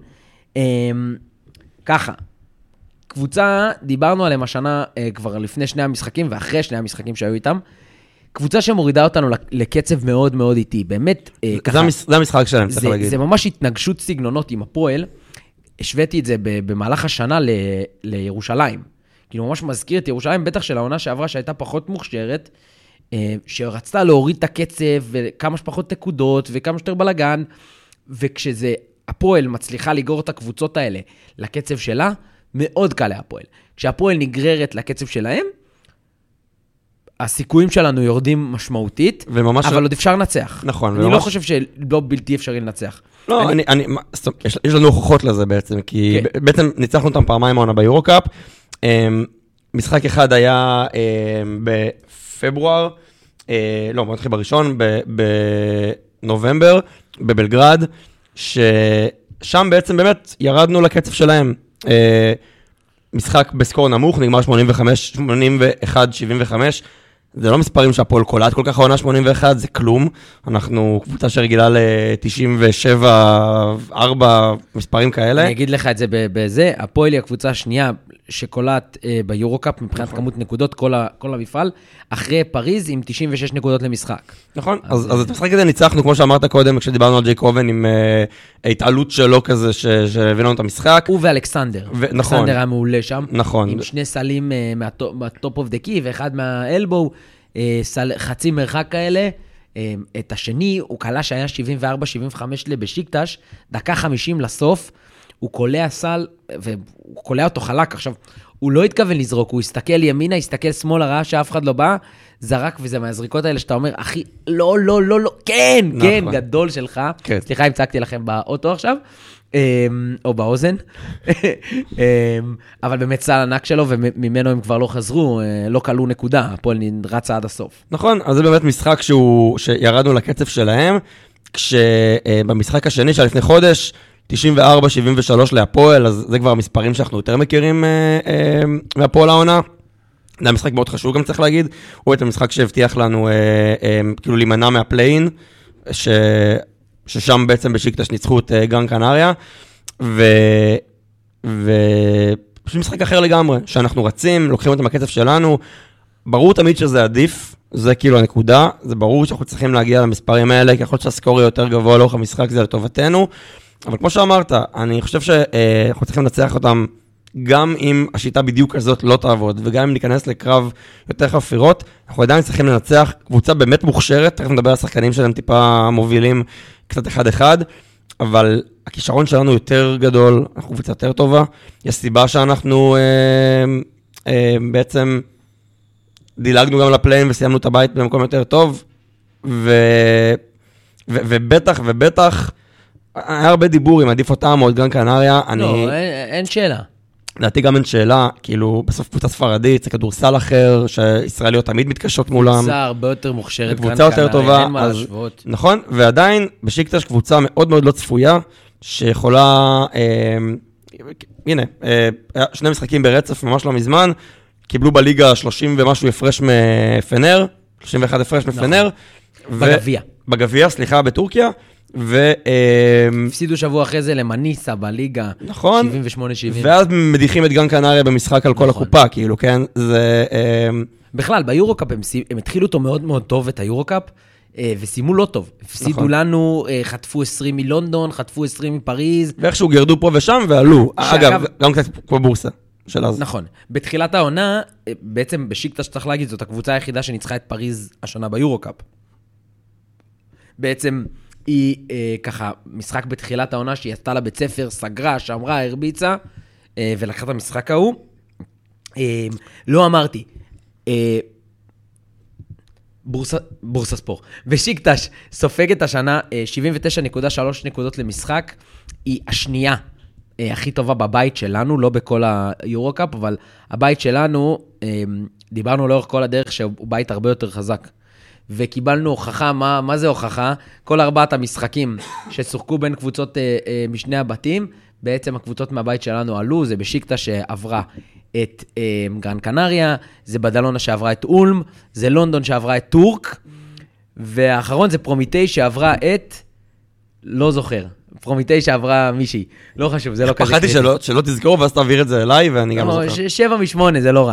ככה. קבוצה, דיברנו עליהם השנה כבר לפני שני המשחקים, ואחרי שני המשחקים שהיו איתם, קבוצה שמורידה אותנו לקצב מאוד מאוד איטי, באמת ככה. זה המשחק שלהם, צריך להגיד. זה ממש התנגשות סגנונות עם הפועל, השוויתי את זה במהלך השנה לירושלים, כאילו ממש מזכיר את ירושלים, בטח של העונה שעברה שהייתה פחות מוכשרת, שרצתה להוריד את הקצב, וכמה שפחות נקודות, וכמה שיותר בלגן, וכשזה הפועל מצליחה לגרור את הקבוצות האלה לקצב שלה, מאוד קל להפועל. כשהפועל נגררת לקצב שלהם, הסיכויים שלנו יורדים משמעותית, אבל עוד אפשר לנצח. נכון. אני לא חושב שלא בלתי אפשרי לנצח. לא, יש לנו הוכחות לזה בעצם, כי בעצם ניצחנו אותם פעמיים העונה ביורוקאפ. משחק אחד היה בפברואר, לא, בוא נתחיל בראשון, בנובמבר, בבלגרד, ששם בעצם באמת ירדנו לקצב שלהם. משחק בסקור נמוך, נגמר 81-75, זה לא מספרים שהפועל קולט כל כך העונה 81, זה כלום. אנחנו קבוצה שרגילה ל-97, 4 מספרים כאלה. אני אגיד לך את זה בזה, הפועל היא הקבוצה השנייה שקולט ביורוקאפ מבחינת כמות נקודות, כל המפעל, אחרי פריז עם 96 נקודות למשחק. נכון, אז את המשחק הזה ניצחנו, כמו שאמרת קודם, כשדיברנו על ג'ייקובן, עם ההתעלות שלו כזה, שהביא לנו את המשחק. הוא ואלכסנדר. נכון. אלכסנדר היה מעולה שם. נכון. עם 2 סלים מהטופ אוף דה קי, ואחד מהאלבו, חצי מרחק כאלה. את השני, הוא קלה שהיה 74-75 לבשיקטש, דקה 50 לסוף, הוא קולע סל, והוא קולע אותו חלק. עכשיו, הוא לא התכוון לזרוק, הוא הסתכל ימינה, הסתכל שמאלה, ראה שאף אחד לא בא, זרק, וזה מהזריקות האלה שאתה אומר, אחי, לא, לא, לא, לא, כן, כן, גדול שלך. סליחה אם צעקתי לכם באוטו עכשיו, או באוזן, אבל באמת סל ענק שלו, וממנו הם כבר לא חזרו, לא קלו נקודה, הפועל רצה עד הסוף. נכון, אז זה באמת משחק שירדנו לקצב שלהם, כשבמשחק השני שהיה לפני חודש, 94-73 להפועל, אז זה כבר המספרים שאנחנו יותר מכירים מהפועל העונה. זה המשחק מאוד חשוב, גם צריך להגיד, הוא את המשחק שהבטיח לנו כאילו להימנע מהפליין, ששם בעצם בשיקטש ניצחו את גרן קנריה, ופשוט משחק אחר לגמרי, שאנחנו רצים, לוקחים אותם בקצב שלנו, ברור תמיד שזה עדיף, זה כאילו הנקודה, זה ברור שאנחנו צריכים להגיע למספרים האלה, כי יכול להיות שהסקורי יותר גבוה לאורך המשחק, זה לטובתנו, אבל כמו שאמרת, אני חושב שאנחנו צריכים לנצח אותם, גם אם השיטה בדיוק הזאת לא תעבוד, וגם אם ניכנס לקרב יותר חפירות, אנחנו עדיין צריכים לנצח קבוצה באמת מוכשרת, תכף נדבר על השחקנים שלהם טיפה מובילים קצת אחד-אחד, אבל הכישרון שלנו יותר גדול, אנחנו קבוצה יותר טובה, יש סיבה שאנחנו בעצם דילגנו גם לפליין וסיימנו את הבית במקום יותר טוב, ובטח, היה הרבה דיבור עם עדיף אותם או את גרן קנריה. לא, אין שאלה. לדעתי גם אין שאלה, כאילו בסוף קבוצה ספרדית, זה כדורסל אחר, שישראליות תמיד מתקשות מולם. קבוצה הרבה יותר מוכשרת, קבוצה יותר טובה. אין מה להשוות. נכון, ועדיין בשיקטש קבוצה מאוד מאוד לא צפויה, שיכולה, הנה, שני משחקים ברצף ממש לא מזמן, קיבלו בליגה 30 ומשהו הפרש מפנר, 31 הפרש מפנר. בגביע. בגביע, סליחה, בטורקיה. הפסידו שבוע אחרי זה למניסה בליגה, נכון, 78-70. ואז מדיחים את גרן קנריה במשחק על כל הקופה, כאילו, כן, זה... בכלל, ביורוקאפ הם התחילו אותו מאוד מאוד טוב, את היורוקאפ, וסיימו לא טוב. הפסידו לנו, חטפו 20 מלונדון, חטפו 20 מפריז. ואיכשהו גרדו פה ושם ועלו. אגב, גם קצת כמו בורסה של אז. נכון. בתחילת העונה, בעצם בשיקטש שצריך להגיד, זאת הקבוצה היחידה שניצחה את פריז השנה ביורוקאפ. בעצם... היא ככה, משחק בתחילת העונה שהיא עשתה לה בית ספר, סגרה, שמרה, הרביצה, ולקחה את המשחק ההוא. לא אמרתי, בורסה ספור. ושיקטש סופגת השנה 79.3 נקודות למשחק, היא השנייה הכי טובה בבית שלנו, לא בכל היורוקאפ, אבל הבית שלנו, דיברנו לאורך כל הדרך שהוא בית הרבה יותר חזק. וקיבלנו הוכחה, מה זה הוכחה? כל 4 המשחקים ששוחקו בין קבוצות משני הבתים, בעצם הקבוצות מהבית שלנו עלו, זה בשיקטש שעברה את גרן קנריה, זה בדלונה שעברה את אולם, זה לונדון שעברה את טורק, והאחרון זה פרומיטי שעברה את, לא זוכר, פרומיטי שעברה מישהי, לא חשוב, זה לא כזה. פחדתי שלא תזכור, ואז תעביר את זה אליי, ואני גם לא זוכר. 7-8, זה לא רע.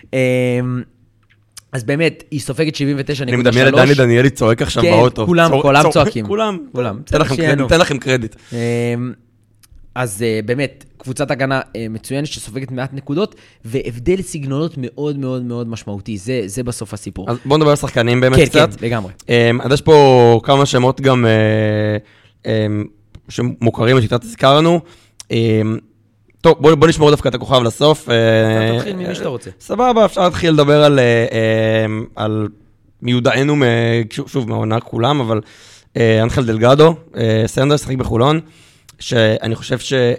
אז באמת, היא סופגת 79.3. אני מדמיין את דני דניאלי צועק עכשיו באוטו. כולם צועקים. כולם. תן לכם קרדיט. אז באמת, קבוצת הגנה מצוינת שסופגת מעט נקודות, והבדל סגנונות מאוד מאוד מאוד משמעותי. זה בסוף הסיפור. אז בואו נדבר על שחקנים באמת קצת. כן, לגמרי. אז יש פה כמה שמות גם שמוכרים לשיטת הזכרנו. טוב, בוא נשמור דווקא את הכוכב לסוף. אתה תתחיל ממי שאתה רוצה. סבבה, אפשר להתחיל לדבר על מיודענו, שוב, מהעונה כולם, אבל אנחל דלגדו, סנדר, שחק בחולון, שאני חושב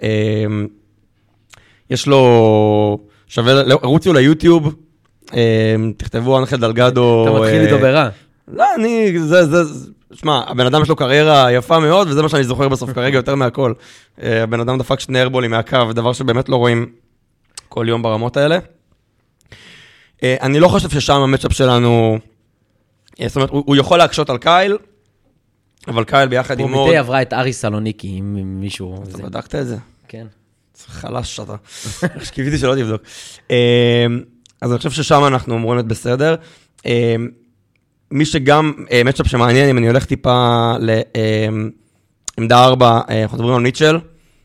שיש לו, שווה, רוצו ליוטיוב, תכתבו אנחל דלגדו. אתה מתחיל איתו ברע. לא, שמע, הבן אדם יש לו קריירה יפה מאוד, וזה מה שאני זוכר בסוף כרגע יותר מהכל. הבן אדם דפק 2 איירבולים מהקו, דבר שבאמת לא רואים כל יום ברמות האלה. אני לא חושב ששם המצ'אפ שלנו, זאת אומרת, הוא יכול להקשות על קייל, אבל קייל ביחד עם פרומיטי עברה את ארי סלוניקי, עם מישהו. אתה בדקת את זה? כן. חלש שאתה. שקיוויתי שלא תבדוק. אז אני חושב ששם אנחנו אומרים את בסדר. מי שגם, מצ'אפ שמעניין, אם אני הולך טיפה לעמדה 4, אנחנו מדברים על מיטשל,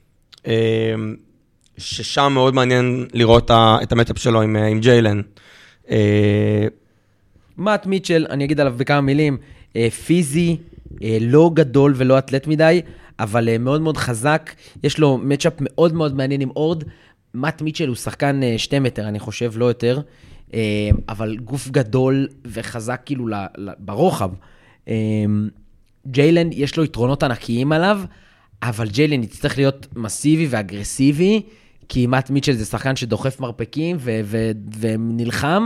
ששם מאוד מעניין לראות את המצ'אפ שלו עם ג'יילן. מאט מיטשל, אני אגיד עליו בכמה מילים, פיזי, לא גדול ולא אתלט מדי, אבל מאוד מאוד חזק. יש לו מצ'אפ מאוד מאוד מעניין עם אורד. מאט מיטשל הוא שחקן 2 מטר, אני חושב, לא יותר, אבל גוף גדול וחזק כאילו ברוחב. ג'יילן, יש לו יתרונות ענקיים עליו, אבל ג'יילן יצטרך להיות מסיבי ואגרסיבי, כי מאט מיטשל זה שחקן שדוחף מרפקים ונלחם.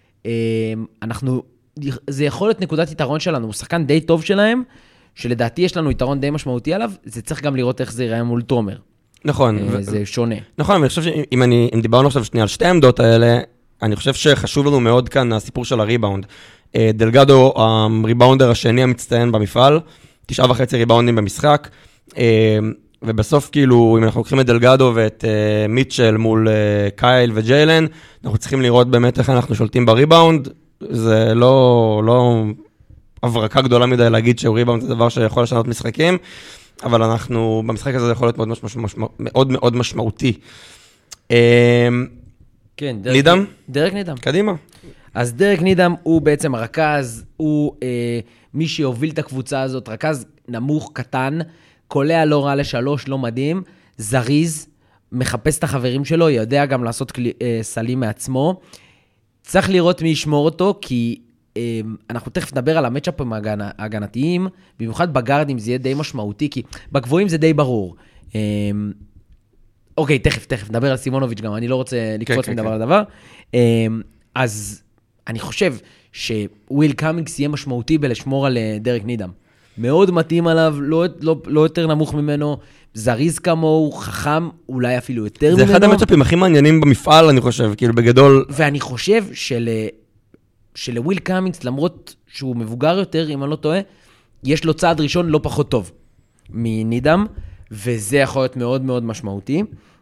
זה יכול להיות נקודת יתרון שלנו, הוא שחקן די טוב שלהם, שלדעתי יש לנו יתרון די משמעותי עליו, זה צריך גם לראות איך זה ייראה מול תומר. נכון. זה שונה. נכון, ואני חושב שאם דיברנו עכשיו שנייה על שתי העמדות האלה, אני חושב שחשוב לנו מאוד כאן הסיפור של הריבאונד. דלגדו, הריבאונדר השני המצטיין במפעל, 9.5 ריבאונדים במשחק, ובסוף כאילו, אם אנחנו לוקחים את דלגדו ואת מיטשל מול קייל וג'יילן, אנחנו צריכים לראות באמת איך אנחנו שולטים בריבאונד, זה לא הברקה גדולה מדי להגיד שריבאונד זה דבר שיכול לשנות משחקים, אבל אנחנו, במשחק הזה זה יכול להיות מאוד מאוד משמעותי. כן, נידם? דרק נידם. קדימה. אז דרק נידם הוא בעצם הרכז, הוא מי שיוביל את הקבוצה הזאת, רכז נמוך, קטן, קולע לא רע לשלוש, לא מדהים, זריז, מחפש את החברים שלו, יודע גם לעשות סלים מעצמו. צריך לראות מי ישמור אותו, כי אנחנו תכף נדבר על המצ'אפים ההגנתיים, במיוחד בגארדים זה יהיה די משמעותי, כי בגבוהים זה די ברור. אוקיי, תכף נדבר על סימונוביץ' גם, אני לא רוצה לקפוץ מדבר על דבר. אז אני חושב שוויל קאמינגס יהיה משמעותי בלשמור על דרק נידם. מאוד מתאים עליו, לא יותר נמוך ממנו, זריז כמוהו, חכם, אולי אפילו יותר ממנו. זה אחד המצ'אפים הכי מעניינים במפעל, אני חושב, כאילו בגדול. ואני חושב שלוויל קאמינגס, למרות שהוא מבוגר יותר, אם אני לא טועה, יש לו צעד ראשון לא פחות טוב מנידם, וזה יכול להיות מאוד מאוד משמעותי.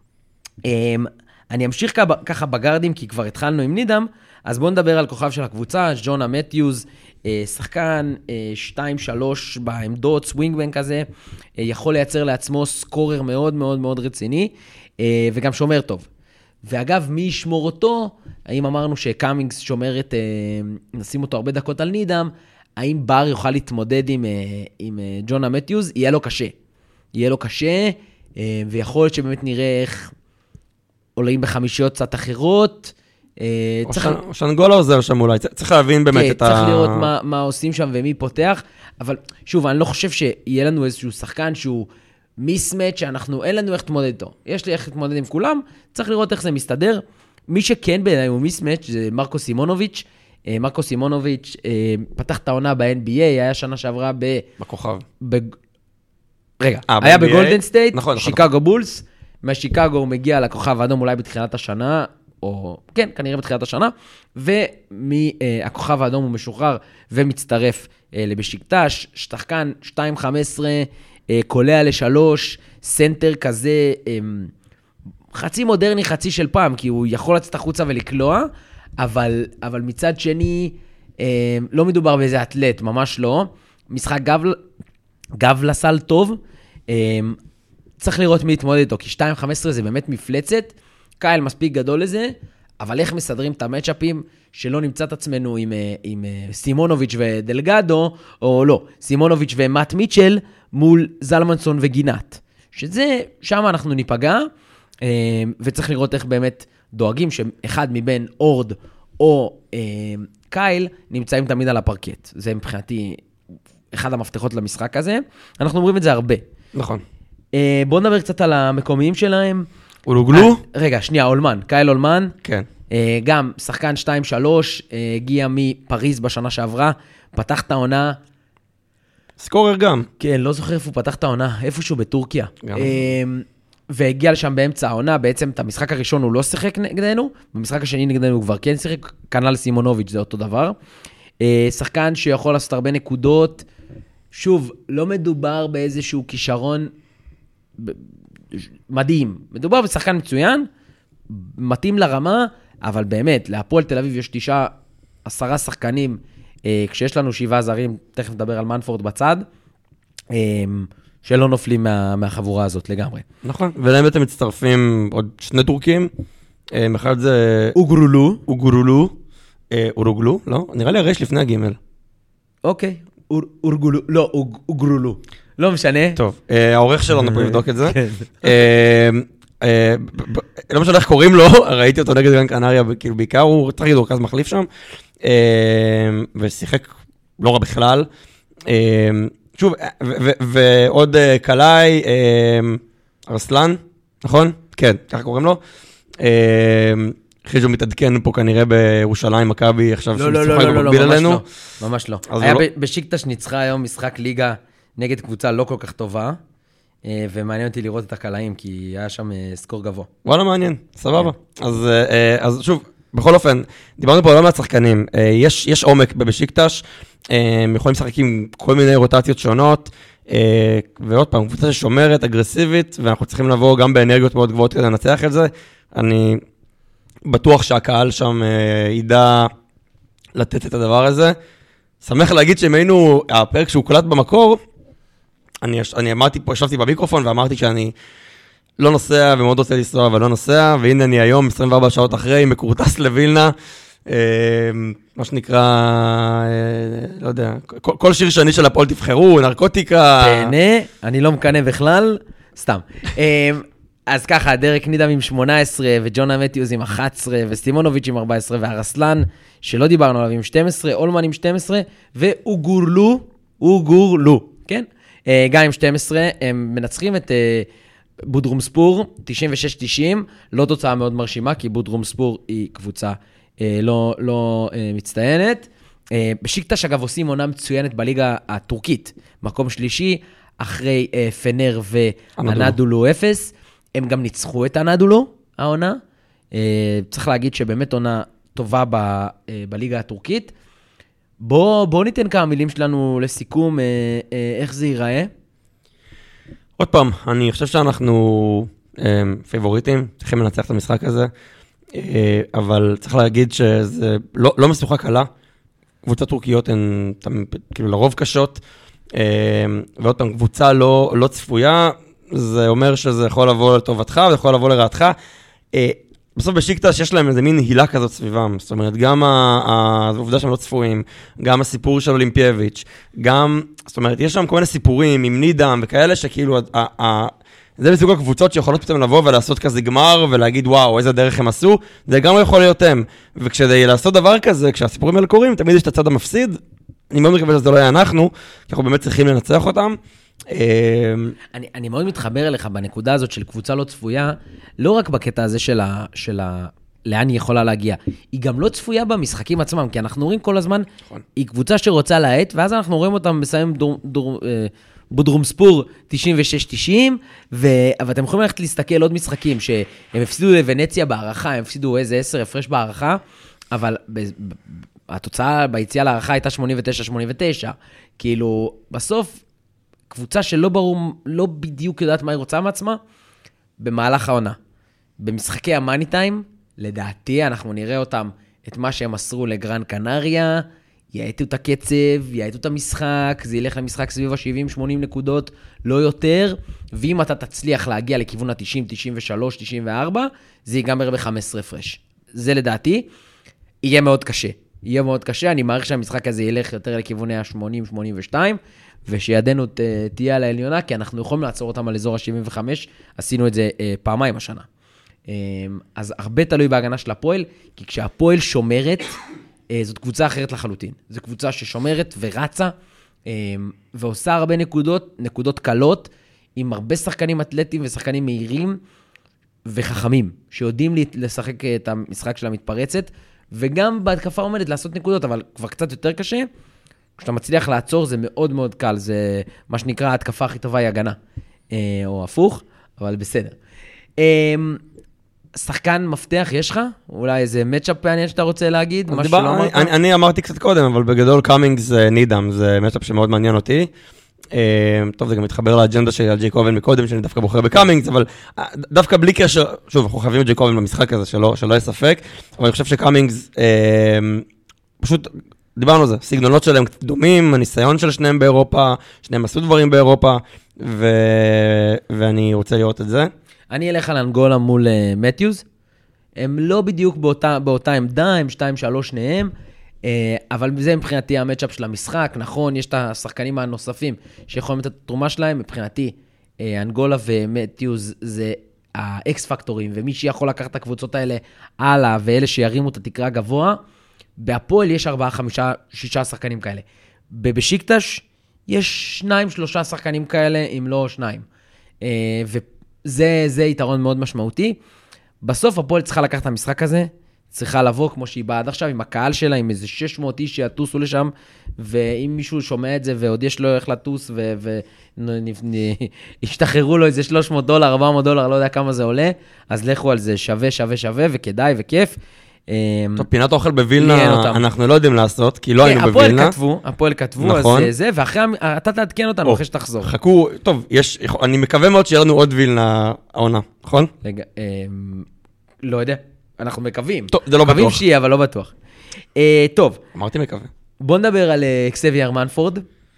אני אמשיך ככה בגארדים, כי כבר התחלנו עם נידם, אז בואו נדבר על כוכב של הקבוצה, ג'ונה מתיוז, שחקן 2-3 בעמדות, סווינגבן כזה, יכול לייצר לעצמו סקורר מאוד מאוד מאוד רציני, וגם שומר טוב. ואגב, מי ישמור אותו? האם אמרנו שקאמינגס שומרת, נשים אותו הרבה דקות על נידם, האם בר יוכל להתמודד עם ג'ונה מתיוז? יהיה לו קשה, ויכול להיות שבאמת נראה איך עולים בחמישיות קצת אחרות, או שאנגולה עוזר שם אולי, צריך להבין באמת את צריך לראות מה עושים שם ומי פותח, אבל שוב, אני לא חושב שיהיה לנו איזשהו שחקן שהוא מיסמט, אין לנו איך להתמודד איתו. יש לי איך להתמודד עם כולם, צריך לראות איך זה מסתדר. מי שכן בעיניי הוא מיסמט, זה מרקו סימונוביץ'. מרקו סימונוביץ' פתח את העונה ב-NBA, היה שנה שעברה בכוכב. רגע, היה בגולדן סטייט, נכון. שיקגו בולס, מהשיקגו הוא מגיע לכוכב האדום אולי בתחילת השנה, או כן, כנראה בתחילת השנה, ומהכוכב האדום הוא משוחרר ומצטרף לבשיקטש, שחקן 2-15, קולע ל3, סנטר כזה, חצי מודרני, חצי של פעם, כי הוא יכול לצאת החוצה ולקלוע, אבל מצד שני, לא מדובר באיזה אתלט, ממש לא, משחק גב לסל טוב, צריך לראות מי יתמודד איתו, כי 2-15 זה באמת מפלצת, קייל מספיק גדול לזה, אבל איך מסדרים את המצ'אפים שלא נמצא את עצמנו עם סימונוביץ' ודלגדו, או לא, סימונוביץ' ומאט מיטשל מול זלמנסון וגינת. שזה, שם אנחנו ניפגע, וצריך לראות איך באמת דואגים שאחד מבין אורד או קייל נמצאים תמיד על הפרקט. זה מבחינתי אחד המפתחות למשחק הזה. אנחנו אומרים את זה הרבה. נכון. בואו נדבר קצת על המקומיים שלהם. אולוגלו? רגע, שנייה, אולמן, קייל אולמן. כן. גם שחקן 2-3, הגיע מפריז בשנה שעברה, פתח את העונה. סקורר גם. כן, לא זוכר איפה הוא פתח את העונה, איפשהו בטורקיה. גם. והגיע לשם באמצע העונה, בעצם את המשחק הראשון הוא לא שיחק נגדנו, במשחק השני נגדנו הוא כבר כן שיחק, כנ"ל סימונוביץ' זה אותו דבר. שחקן שיכול לעשות הרבה נקודות, שוב, לא מדובר באיזשהו כישרון מדהים. מדובר בשחקן מצוין, מתאים לרמה, אבל באמת, להפועל תל אביב יש 10 שחקנים, כשיש לנו 7 זרים, תכף נדבר על מנפורד בצד, שלא נופלים מהחבורה הזאת לגמרי. נכון, ולהם אתם מצטרפים עוד 2 טורקים, אחד זה... אורוגלו, לא? נראה לי הרש לפני הגימל. אוקיי, אורגולו, לא, אוגרולו. לא משנה. טוב, העורך שלנו פה יבדוק את זה. לא משנה איך קוראים לו, ראיתי אותו נגד גרן קנריה, כאילו בעיקר הוא צריך להגיד, הוא רכז מחליף שם, ושיחק לא רע בכלל. שוב, ועוד קלעי, ארסלן, נכון? כן, ככה קוראים לו. חיג'ו מתעדכן פה כנראה בירושלים, מכבי, עכשיו שמשחק במקביל עלינו. ממש לא. היה בשיקטש ניצחה היום משחק ליגה נגד קבוצה לא כל כך טובה, ומעניין אותי לראות את הקלעים, כי היה שם סקור גבוה. וואלה, מעניין, סבבה. אז שוב, בכל אופן, דיברנו פה לא מעט שחקנים, יש עומק בשיקטש, יכולים לשחק עם כל מיני רוטציות שונות, ועוד פעם, קבוצה ששומרת, אגרסיבית, ואנחנו צריכים לבוא גם באנרגיות מאוד גבוהות כדי לנצח את זה. אני בטוח שהקהל שם ידע לתת את הדבר הזה. שמח להגיד שאם היינו, הפרק שהוא קלט במקור, אני אמרתי פה, ישבתי במיקרופון ואמרתי שאני לא נוסע ומאוד רוצה לנסוע, אבל לא נוסע, והנה אני היום 24 שעות אחרי, מקורטס לווילנה, מה שנקרא, לא יודע, כל שיר שני של הפועל תבחרו, נרקוטיקה. תהנה, אני לא מקנה בכלל, סתם. אז ככה, דרק נידם עם 18, וג'ונה מתיוז עם 11, וסטימונוביץ' עם 14, והרסלן, שלא דיברנו עליו עם 12, אולמן עם 12, ואוגורלו, כן? גם עם 12, הם מנצחים את בודרומספור, 96-90, לא תוצאה מאוד מרשימה, כי בודרומספור היא קבוצה לא מצטיינת. בשיקטש, אגב, עושים עונה מצוינת בליגה הטורקית, מקום שלישי, אחרי פנר ואנדולו 0, הם גם ניצחו את אנדולו, העונה. צריך להגיד שבאמת עונה טובה בליגה הטורקית. בוא ניתן כמה מילים שלנו לסיכום, איך זה ייראה. עוד פעם, אני חושב שאנחנו פייבוריטים, צריכים לנצח את המשחק הזה, אבל צריך להגיד שזה לא משחק קלה. קבוצות טורקיות הן כאילו לרוב קשות, ועוד פעם, קבוצה לא צפויה, זה אומר שזה יכול לבוא לטובתך, וזה יכול לבוא לרעתך. בסוף בשיקטש יש להם איזה מין הילה כזאת סביבם, זאת אומרת, גם העובדה שהם לא צפויים, גם הסיפור של אולימפייביץ', גם, זאת אומרת, יש שם כל מיני סיפורים עם נידם וכאלה שכאילו, זה מסוג הקבוצות שיכולות פתאום לבוא ולעשות כזה גמר ולהגיד, וואו, איזה דרך הם עשו, זה גם יכול להיות הם. וכשדי לעשות דבר כזה, כשהסיפורים האלה קורים, תמיד יש את הצד המפסיד. אני מאוד מקווה שזה לא יהיה אנחנו, כי אנחנו באמת צריכים לנצח אותם. אני מאוד מתחבר אליך בנקודה הזאת של קבוצה לא צפויה, לא רק בקטע הזה של לאן היא יכולה להגיע, היא גם לא צפויה במשחקים עצמם, כי אנחנו רואים כל הזמן, היא קבוצה שרוצה להעט, ואז אנחנו רואים אותם מסיים בודרומספור 96-90, ואתם יכולים ללכת להסתכל עוד משחקים, שהם הפסידו לוונציה בערכה, הם הפסידו איזה 10 הפרש בערכה, אבל התוצאה ביציאה לערכה הייתה 89-89, כאילו בסוף, קבוצה שלא ברור, לא בדיוק יודעת מה היא רוצה מעצמה, במהלך העונה. במשחקי המאני טיים, לדעתי אנחנו נראה אותם, את מה שהם מסרו לגרן קנריה, יעטו את הקצב, יעטו את המשחק, זה ילך למשחק סביב ה-70-80 נקודות, לא יותר, ואם אתה תצליח להגיע לכיוון ה-90, 93, 94, זה ייגמר ב-15 הפרש. זה לדעתי, יהיה מאוד קשה. יהיה מאוד קשה, אני מעריך שהמשחק הזה ילך יותר לכיווני ה-80-82, ושידנו תהיה על העליונה, כי אנחנו יכולים לעצור אותם על אזור ה-75, עשינו את זה פעמיים השנה. אז הרבה תלוי בהגנה של הפועל, כי כשהפועל שומרת, זאת קבוצה אחרת לחלוטין. זו קבוצה ששומרת ורצה, ועושה הרבה נקודות קלות, עם הרבה שחקנים אתלטיים ושחקנים מהירים וחכמים, שיודעים לשחק את המשחק של המתפרצת, וגם בהתקפה עומדת לעשות נקודות, אבל כבר קצת יותר קשה. כשאתה מצליח לעצור זה מאוד מאוד קל, זה מה שנקרא ההתקפה הכי טובה היא הגנה, או הפוך, אבל בסדר. שחקן מפתח יש לך? אולי איזה מצ'אפ מעניין שאתה רוצה להגיד? אני אמרתי קצת קודם, אבל בגדול קאמינגס נידם, זה מצ'אפ שמאוד מעניין אותי. טוב, זה גם מתחבר לאג'נדה של ג'יי קובן מקודם, שאני דווקא בוחר בקאמינגס, אבל דווקא בלי קשר, שוב, אנחנו חייבים את ג'יי קובן במשחק הזה, שלא יספק, אבל אני חושב שקאמינגס, פשוט דיברנו על זה, סגנונות שלהם קצת דומים, הניסיון של שניהם באירופה, שניהם עשו דברים באירופה, ואני רוצה לראות את זה. אני אלך על אנגולה מול מתיוז, הם לא בדיוק באותה עמדה, הם 2-3 שניהם, אבל זה מבחינתי המאצ'אפ של המשחק, נכון, יש את השחקנים הנוספים שיכולים את התרומה שלהם, מבחינתי, אנגולה ומתיוז זה האקס פקטורים, ומי שיכול לקחת את הקבוצות האלה הלאה, ואלה שירימו את התקרה גבוה, בהפועל יש 4, 5, 6 שחקנים כאלה. בשיקטש יש 2, 3 שחקנים כאלה, אם לא 2. וזה יתרון מאוד משמעותי. בסוף הפועל צריכה לקחת את המשחק הזה, צריכה לבוא כמו שהיא באה עד עכשיו, עם הקהל שלה, עם איזה 600 איש שיטוסו לשם, ואם מישהו שומע את זה ועוד יש לו איך לטוס, וישתחררו לו איזה $300, $400, לא יודע כמה זה עולה, אז לכו על זה שווה, שווה, שווה, וכדאי וכיף. טוב, פינת אוכל בווילנה אנחנו לא יודעים לעשות, כי לא היינו בווילנה. הפועל כתבו, אז זה, ואחרי, אתה תעדכן אותנו אחרי שתחזור. חכו, טוב, אני מקווה מאוד שיהיה לנו עוד וילנה העונה, נכון? לא יודע, אנחנו מקווים. טוב, זה לא בטוח. מקווים שיהיה, אבל לא בטוח. טוב. אמרתי מקווה. בוא נדבר על קסבייר מנפורד.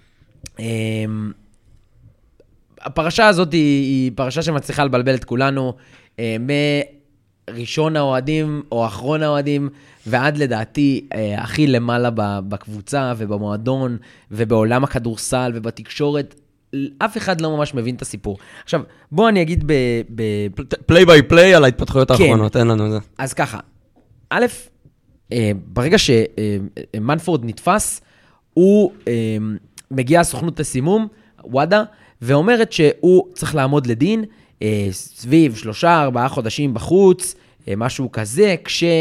הפרשה הזאת היא פרשה שמצליחה לבלבל את כולנו, מראשון האוהדים או אחרון האוהדים, ועד לדעתי הכי למעלה בקבוצה ובמועדון ובעולם הכדורסל ובתקשורת, אף אחד לא ממש מבין את הסיפור. עכשיו, בוא אני אגיד פליי ביי פליי על ההתפתחויות האחרונות, אין לנו זה. אז ככה, א', ברגע שמנפורד נתפס, הוא מגיע הסוכנות לסימום, וואדה, ואומרת שהוא צריך לעמוד לדין, סביב 3-4 חודשים בחוץ, משהו כזה,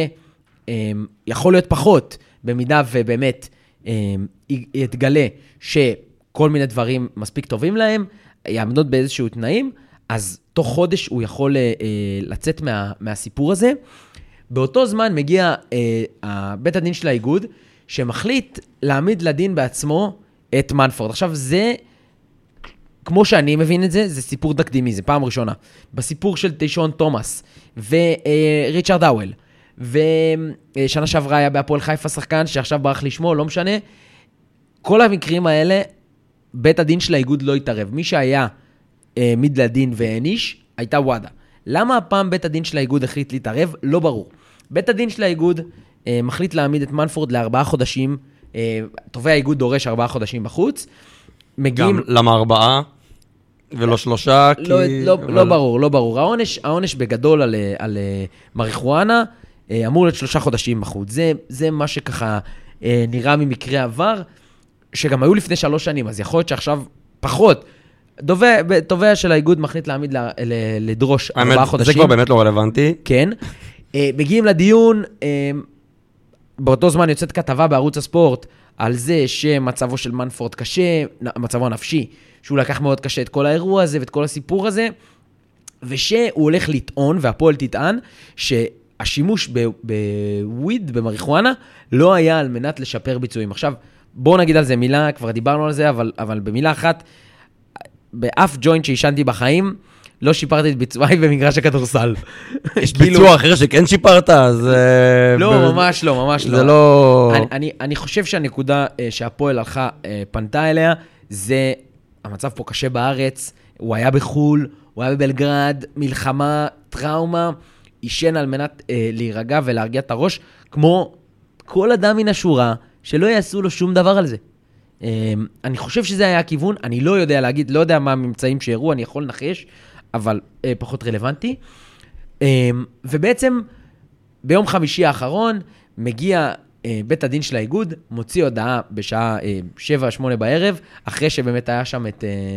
כשיכול להיות פחות, במידה ובאמת יתגלה שכל מיני דברים מספיק טובים להם, יעמדות באיזשהו תנאים, אז תוך חודש הוא יכול לצאת מהסיפור הזה. באותו זמן מגיע בית הדין של האיגוד, שמחליט להעמיד לדין בעצמו את מנפורד. עכשיו זה, כמו שאני מבין את זה, זה סיפור תקדימי, זה פעם ראשונה. בסיפור של טיישון תומאס וריצ'רד אוול, ושנה שעברה היה בהפועל חיפה שחקן, שעכשיו ברח לשמו, לא משנה. כל המקרים האלה, בית הדין של האיגוד לא התערב. מי שהיה מיד לדין והעניש, הייתה וואדה. למה הפעם בית הדין של האיגוד החליט להתערב? לא ברור. בית הדין של האיגוד מחליט להעמיד את מנפורד ל4 חודשים, תובע האיגוד דורש 4 חודשים בחוץ, מגיעים... גם למה 4 ולא 3? לא ברור, לא ברור. העונש בגדול על מריחואנה אמור להיות 3 חודשים בחוץ. זה מה שככה נראה ממקרה עבר, שגם היו לפני 3 שנים, אז יכול להיות שעכשיו פחות. תובע של האיגוד מחליט להעמיד לדרוש 4 חודשים. זה כבר באמת לא רלוונטי. כן. מגיעים לדיון, באותו זמן יוצאת כתבה בערוץ הספורט, על זה שמצבו של מנפורד קשה, מצבו הנפשי, שהוא לקח מאוד קשה את כל האירוע הזה ואת כל הסיפור הזה, ושהוא הולך לטעון, והפועל תטען, שהשימוש בוויד, במריחואנה, לא היה על מנת לשפר ביצועים. עכשיו, בואו נגיד על זה מילה, כבר דיברנו על זה, אבל במילה אחת, באף ג'וינט שישנתי בחיים, לא שיפרתי את ביצועי במגרש הכדורסל. יש ביצוע אחר שכן שיפרת, אז... לא, ממש לא, ממש לא. זה לא... אני חושב שהנקודה שהפועל הלכה פנתה אליה, זה המצב פה קשה בארץ, הוא היה בחול, הוא היה בבלגרד, מלחמה, טראומה, ישן על מנת להירגע ולהרגיע את הראש, כמו כל אדם מן השורה, שלא יעשו לו שום דבר על זה. אני חושב שזה היה הכיוון, אני לא יודע להגיד, לא יודע מה הממצאים שהראו, אני יכול לנחש, אבל פחות רלוונטי. ובעצם ביום חמישי האחרון מגיע בית הדין של האיגוד, מוציא הודעה בשעה 7-8 בערב, אחרי שבאמת היה שם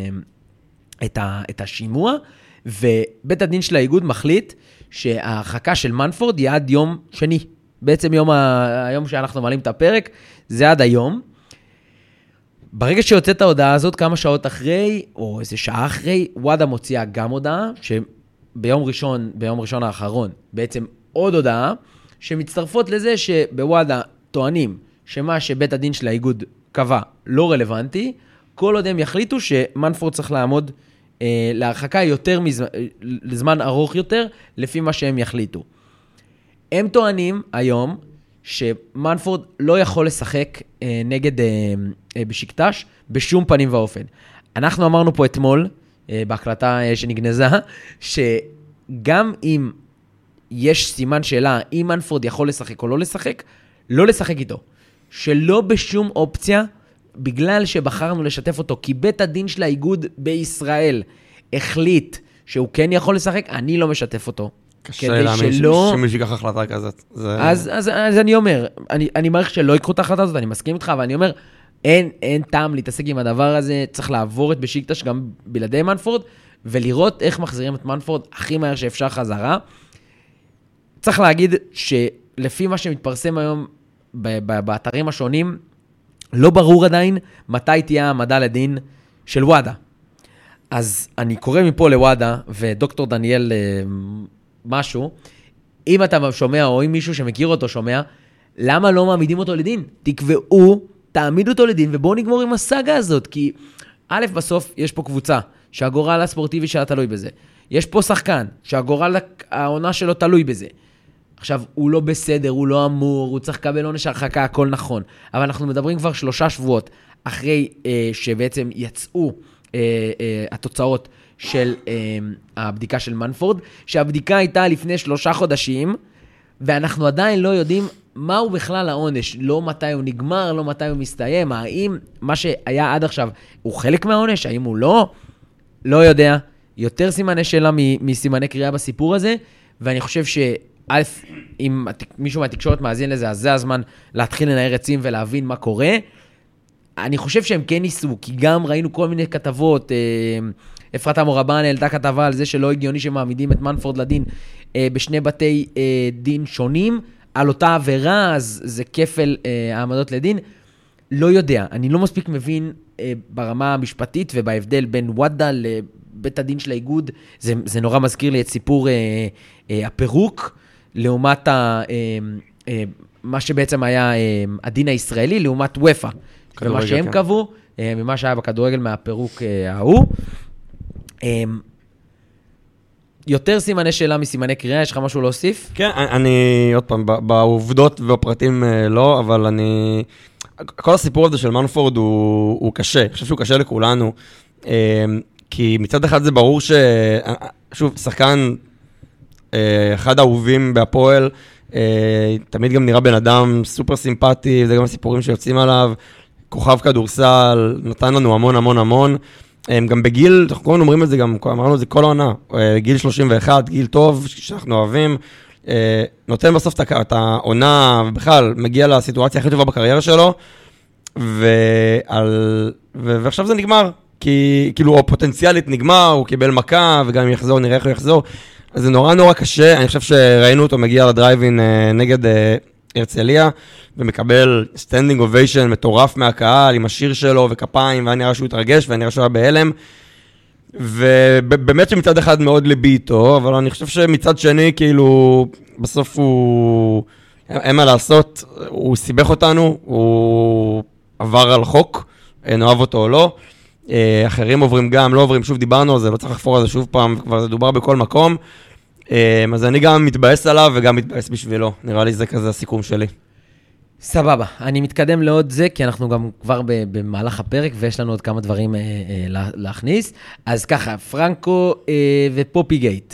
את השימוע, ובית הדין של האיגוד מחליט שההרחקה של מנפורד היא עד יום שני. בעצם היום שאנחנו מעלים את הפרק, זה עד היום. ברגע שיוצאת ההודעה הזאת, כמה שעות אחרי, או איזה שעה אחרי, וואדה מוציאה גם הודעה, שביום ראשון האחרון, בעצם עוד הודעה, שמצטרפות לזה שבוואדה טוענים שמה שבית הדין של האיגוד קבע לא רלוונטי, כל עוד הם יחליטו שמנפורד צריך לעמוד להרחקה יותר לזמן ארוך יותר, לפי מה שהם יחליטו. הם טוענים היום שמנפורד לא יכול לשחק נגד בשיקטש בשום פנים ואופן. אנחנו אמרנו פה אתמול, בהקלטה שנגנזה, שגם אם יש סימן שאלה, אם מנפורד יכול לשחק או לא לשחק איתו. שלא בשום אופציה, בגלל שבחרנו לשתף אותו, כי בית הדין של האיגוד בישראל החליט שהוא כן יכול לשחק, אני לא משתף אותו. קשה להאמין שמישהו ייקח החלטה כזאת. אז אני אומר, אני מעריך שלא ייקחו את ההחלטה הזאת, אני מסכים איתך, אבל אני אומר, אין טעם להתעסק עם הדבר הזה, צריך לעבור את בשיקטש גם בלעדי מנפורד, ולראות איך מחזירים את מנפורד הכי מהר שאפשר חזרה. צריך להגיד שלפי מה שמתפרסם היום באתרים השונים, לא ברור עדיין מתי תהיה העמדה לדין של וואדה. אז אני קורא מפה לוואדה ודוקטור דניאל משהו, אם אתה שומע או אם מישהו שמכיר אותו שומע, למה לא מעמידים אותו לדין? תקבעו, תעמידו אותו לדין ובואו נגמור עם הסאגה הזאת, כי א' בסוף יש פה קבוצה שהגורל הספורטיבי שלה תלוי בזה. יש פה שחקן שהגורל העונה שלו תלוי בזה. עכשיו, הוא לא בסדר, הוא לא אמור, הוא צריך לקבל עונש הרחקה, הכל נכון. אבל אנחנו מדברים כבר 3 שבועות אחרי שבעצם יצאו התוצאות של הבדיקה של מנפורד, שהבדיקה הייתה לפני 3 חודשים, ואנחנו עדיין לא יודעים מהו בכלל העונש, לא מתי הוא נגמר, לא מתי הוא מסתיים, האם מה שהיה עד עכשיו הוא חלק מהעונש, האם הוא לא, לא יודע, יותר סימני שאלה מסימני קריאה בסיפור הזה, ואני חושב שא', אם מישהו מהתקשורת מאזין לזה, אז זה הזמן להתחיל לנער עצים ולהבין מה קורה. אני חושב שהם כן ניסו, כי גם ראינו כל מיני כתבות, אפרת המורבן העלתה כתבה על זה שלא הגיוני שמעמידים את מנפורד לדין בשני בתי דין שונים, על אותה עבירה, אז זה כפל העמדות לדין. לא יודע, אני לא מספיק מבין ברמה המשפטית ובהבדל בין וואדה לבית הדין של האיגוד, זה נורא מזכיר לי את סיפור הפירוק, לעומת מה שבעצם היה הדין הישראלי, לעומת וופא. ומה שהם קבעו, ממה שהיה בכדורגל מהפירוק ההוא. יותר סימני שאלה מסימני קריאה, יש לך משהו להוסיף? כן, אני עוד פעם, בעובדות ובפרטים לא, אבל כל הסיפור הזה של מנפורד הוא קשה, אני חושב שהוא קשה לכולנו, כי מצד אחד זה ברור שוב, שחקן אחד האהובים בהפועל, תמיד גם נראה בן אדם סופר סימפטי, זה גם הסיפורים שיוצאים עליו, כוכב כדורסל, נתן לנו המון המון המון, גם בגיל, אנחנו כמובן אומרים את זה גם, אמרנו את זה כל העונה, גיל 31, גיל טוב, שאנחנו אוהבים, נותן בסוף את העונה, ובכלל, מגיע לסיטואציה הכי טובה בקריירה שלו, ועכשיו זה נגמר, כי כאילו פוטנציאלית נגמר, הוא קיבל מכה, וגם אם יחזור, נראה איך הוא יחזור, אז זה נורא נורא קשה, אני חושב שראינו אותו מגיע לדרייבין נגד הרצליה, ומקבל סטנדינג אוביישן מטורף מהקהל, עם השיר שלו וכפיים, ואני נראה שהוא התרגש, ואני נראה שהוא היה בהלם, ובאמת שמצד אחד מאוד ליבי איתו, אבל אני חושב שמצד שני, כאילו, בסוף הוא, אין מה לעשות, הוא סיבך אותנו, הוא עבר על חוק, נאהב אותו או לא, אחרים עוברים גם, לא עוברים, שוב דיברנו על זה, לא צריך לחפור על זה שוב פעם, כבר זה דובר בכל מקום, אז אני גם מתבאס עליו וגם מתבאס בשבילו, נראה לי זה כזה הסיכום שלי. סבבה, אני מתקדם לעוד זה, כי אנחנו גם כבר במהלך הפרק, ויש לנו עוד כמה דברים להכניס. אז ככה, פרנקו ופופי גייט.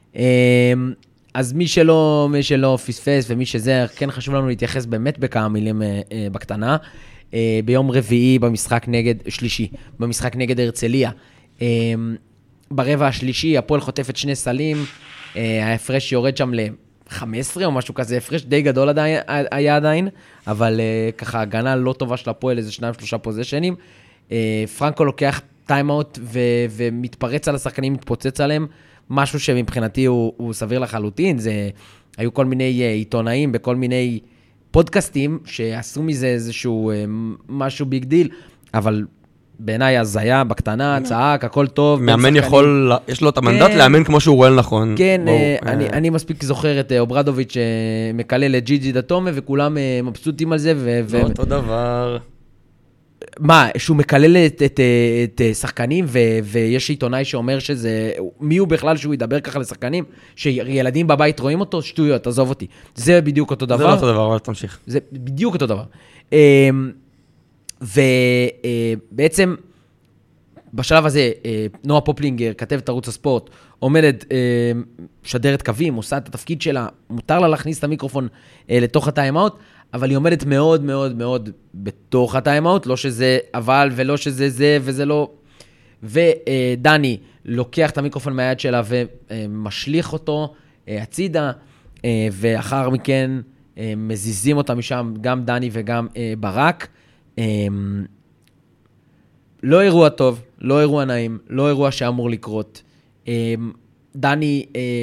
אז מי שלא פספס ומי שזה, כן חשוב לנו להתייחס באמת בכמה מילים בקטנה. ביום רביעי שלישי, במשחק נגד הרצליה. ברבע השלישי, הפועל חוטפת 2 סלים, ההפרש יורד שם ל-15 או משהו כזה, הפרש די גדול היה עדיין, אבל ככה הגנה לא טובה של הפועל, איזה 2-3 פוזיישנים. פרנקו לוקח טיימאוט ומתפרץ על השחקנים, מתפוצץ עליהם, משהו שמבחינתי הוא סביר לחלוטין. היו כל מיני עיתונאים בכל מיני פודקאסטים שעשו מזה איזשהו משהו ביג דיל, אבל בעיניי הזיה בקטנה, צעק, הכל טוב. מאמן יכול, יש לו את המנדט לאמן כמו שהוא רואה נכון. כן, אני מספיק זוכר את אוברדוביץ' שמקלל את ג'יג'י דתומה, וכולם מבסוטים על זה. אותו דבר. מה, שהוא מקלל את שחקנים, ויש עיתונאי שאומר שזה, מי הוא בכלל שהוא ידבר ככה לשחקנים, שילדים בבית רואים אותו, שטויות, עזוב אותי. זה בדיוק אותו דבר. זה לא אותו דבר, אבל תמשיך. זה בדיוק אותו דבר. ובעצם, בשלב הזה, נועה פופלינגר, כתבת ערוץ הספורט, עומדת, שדרת קווים, עושה את התפקיד שלה, מותר לה להכניס את המיקרופון לתוך הטיימאוט, אבל היא עומדת מאוד מאוד מאוד בתוך הטיימאוט, לא שזה אבל ולא שזה זה וזה לא. ודני לוקח את המיקרופון מהיד שלה ומשליך אותו הצידה, ואחר מכן מזיזים אותה משם, גם דני וגם ברק. לא אירוע טוב, לא אירוע נעים, לא אירוע שאמור לקרות. דני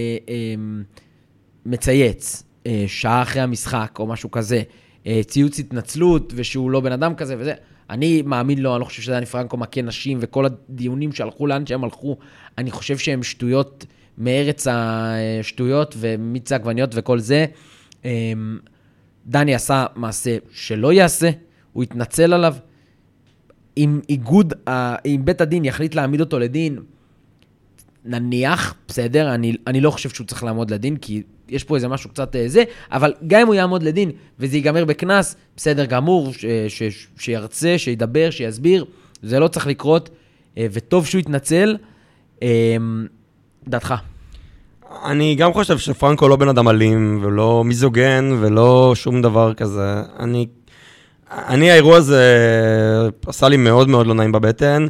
מצייץ, שעה אחרי המשחק או משהו כזה, ציוץ התנצלות ושהוא לא בן אדם כזה וזה. אני מאמין לו, אני לא חושב שדני פרנקו מכה נשים, וכל הדיונים שהלכו לאן שהם הלכו, אני חושב שהם שטויות מארץ השטויות ומיץ העגבניות וכל זה. דני עשה מעשה שלא יעשה, הוא התנצל עליו. אם בית הדין יחליט להעמיד אותו לדין, נניח, בסדר, אני לא חושב שהוא צריך לעמוד לדין, כי יש פה איזה משהו קצת זה, אבל גם אם הוא יעמוד לדין, וזה ייגמר בכנס, בסדר גמור, שירצה, שידבר, שיסביר, זה לא צריך לקרות, וטוב שהוא יתנצל. דעתך. אני גם חושב שפרנקו לא בן אדם אלים, ולא מיזוגן, ולא שום דבר כזה. האירוע הזה עשה לי מאוד מאוד לא נעים בבטן.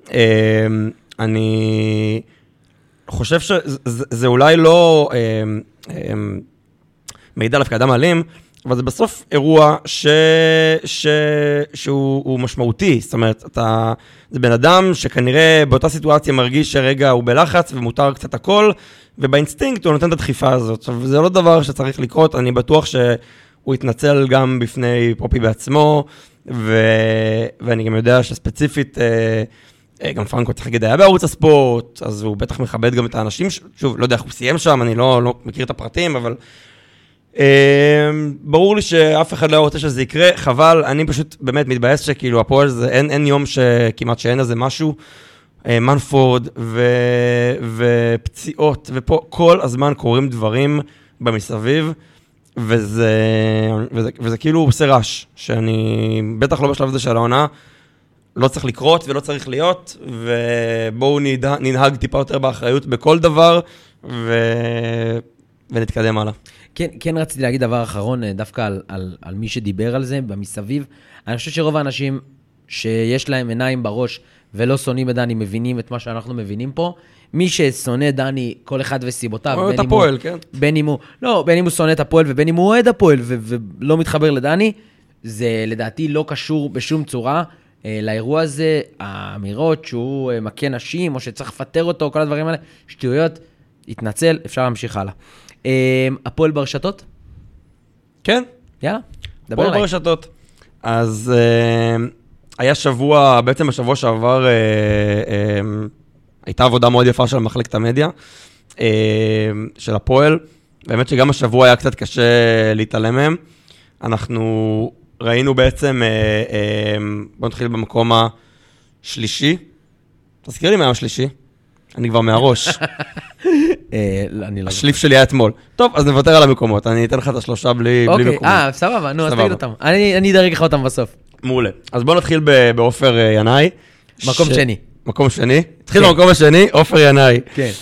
אני חושב שזה אולי לא מעיד עליו כאדם אלים, אבל זה בסוף אירוע שהוא משמעותי. זאת אומרת, זה בן אדם שכנראה באותה סיטואציה מרגיש שרגע הוא בלחץ ומותר קצת הכל, ובאינסטינקט הוא נותן את הדחיפה הזאת. עכשיו, זה לא דבר שצריך לקרות, אני בטוח שהוא יתנצל גם בפני פופי בעצמו, ואני גם יודע שספציפית, גם פרנקו צריך להגיד היה בערוץ הספורט, אז הוא בטח מכבד גם את האנשים, שוב, לא יודע איך הוא סיים שם, אני לא מכיר את הפרטים, אבל ברור לי שאף אחד לא רוצה שזה יקרה, חבל, אני פשוט באמת מתבאס שכאילו הפועל זה, אין יום שכמעט שאין איזה משהו, מנפורד ופציעות, ופה כל הזמן קורים דברים במסביב, וזה כאילו עושה רעש, שאני בטח לא בשלב הזה של העונה, לא צריך לקרות ולא צריך להיות, ובואו ננהג טיפה יותר באחריות בכל דבר, ונתקדם הלאה. כן רציתי להגיד דבר אחרון, דווקא על מי שדיבר על זה, במסביב. אני חושב שרוב האנשים שיש להם עיניים בראש, ולא שונאים את דני, מבינים את מה שאנחנו מבינים פה. מי ששונא דני, כל אחד וסיבותיו. אוהד הפועל, כן. בין אם הוא שונא את הפועל, ובין אם הוא אוהד הפועל, ולא מתחבר לדני, זה לדעתי לא קשור בשום צורה. לאירוע הזה, האמירות שהוא מכה נשים, או שצריך לפטר אותו, כל הדברים האלה, שטויות, התנצל, אפשר להמשיך הלאה. הפועל ברשתות? כן. יאללה, דבר הפועל ברשתות. אז היה שבוע, בעצם בשבוע שעבר, הייתה עבודה מאוד יפה של מחלקת המדיה, של הפועל. באמת שגם השבוע היה קצת קשה להתעלם מהם. אנחנו ראינו בעצם, בוא נתחיל במקום השלישי. תזכיר לי מה השלישי? אני כבר מהראש. השליף שלי היה אתמול. טוב, אז נוותר על המקומות. אני אתן לך את השלושה בלי מקומות. סבבה, נו, אז תגיד אותם. אני אדרג לך אותם בסוף. מעולה. אז בוא נתחיל בעופר ינאי. מקום שני. מקום שני? התחיל במקום השני, עופר ינאי. כן.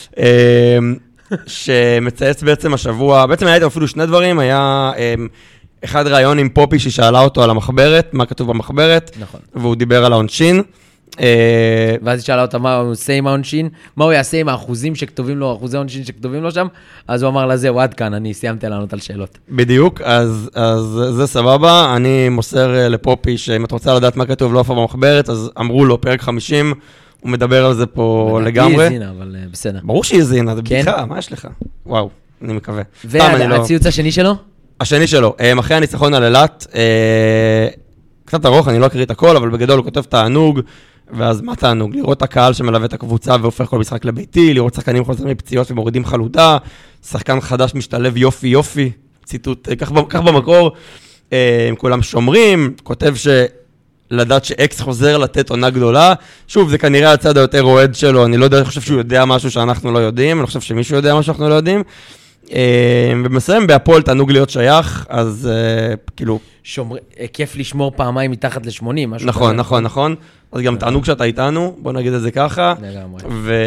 שמצייץ בעצם השבוע, בעצם היה אפילו שני דברים, היה אחד רעיון עם פופי ששאלה אותו על המחברת, מה כתוב במחברת. נכון. והוא דיבר על העונשין. ואז היא שאלה אותה מה הוא עושה עם העונשין, מה הוא יעשה עם האחוזים שכתובים לו, אחוזי העונשין שכתובים לו שם, אז הוא אמר לזה, עד כאן, אני סיימתי לענות על שאלות. בדיוק, אז זה סבבה, אני מוסר לפופי שאם את רוצה לדעת מה כתוב לו במחברת, אז אמרו לו, פרק 50, הוא מדבר על זה פה לגמרי. היא הזינה, אבל בסדר. ברור שהיא הזינה, זה בדיחה, מה יש לך? וואו, אני מקווה. והציוץ השני שלו? השני שלו, אחרי הניצחון על אילת, קצת ארוך, אני לא אקריא את הכל, אבל בגדול הוא כותב תענוג, ואז מה תענוג? לראות את הקהל שמלווה את הקבוצה והופך כל משחק לביתי, לראות שחקנים חוזרים מפציעות ומורידים חלודה, שחקן חדש משתלב יופי יופי, ציטוט, כך במקור, כולם שומרים, כותב שלדעת שאקס חוזר לתת עונה גדולה, שוב, זה כנראה הצד היותר רועד שלו, אני לא יודע, אני חושב שהוא יודע משהו שאנחנו לא יודעים, אני חושב שמישהו יודע משהו שאנחנו לא יודעים, ומסיים בהפועל תענוג להיות שייך, אז כאילו... כיף לשמור פעמיים מתחת ל-80, משהו נכון, נכון, נכון. אז גם תענוג שאתה איתנו, בוא נגיד את זה ככה. לגמרי.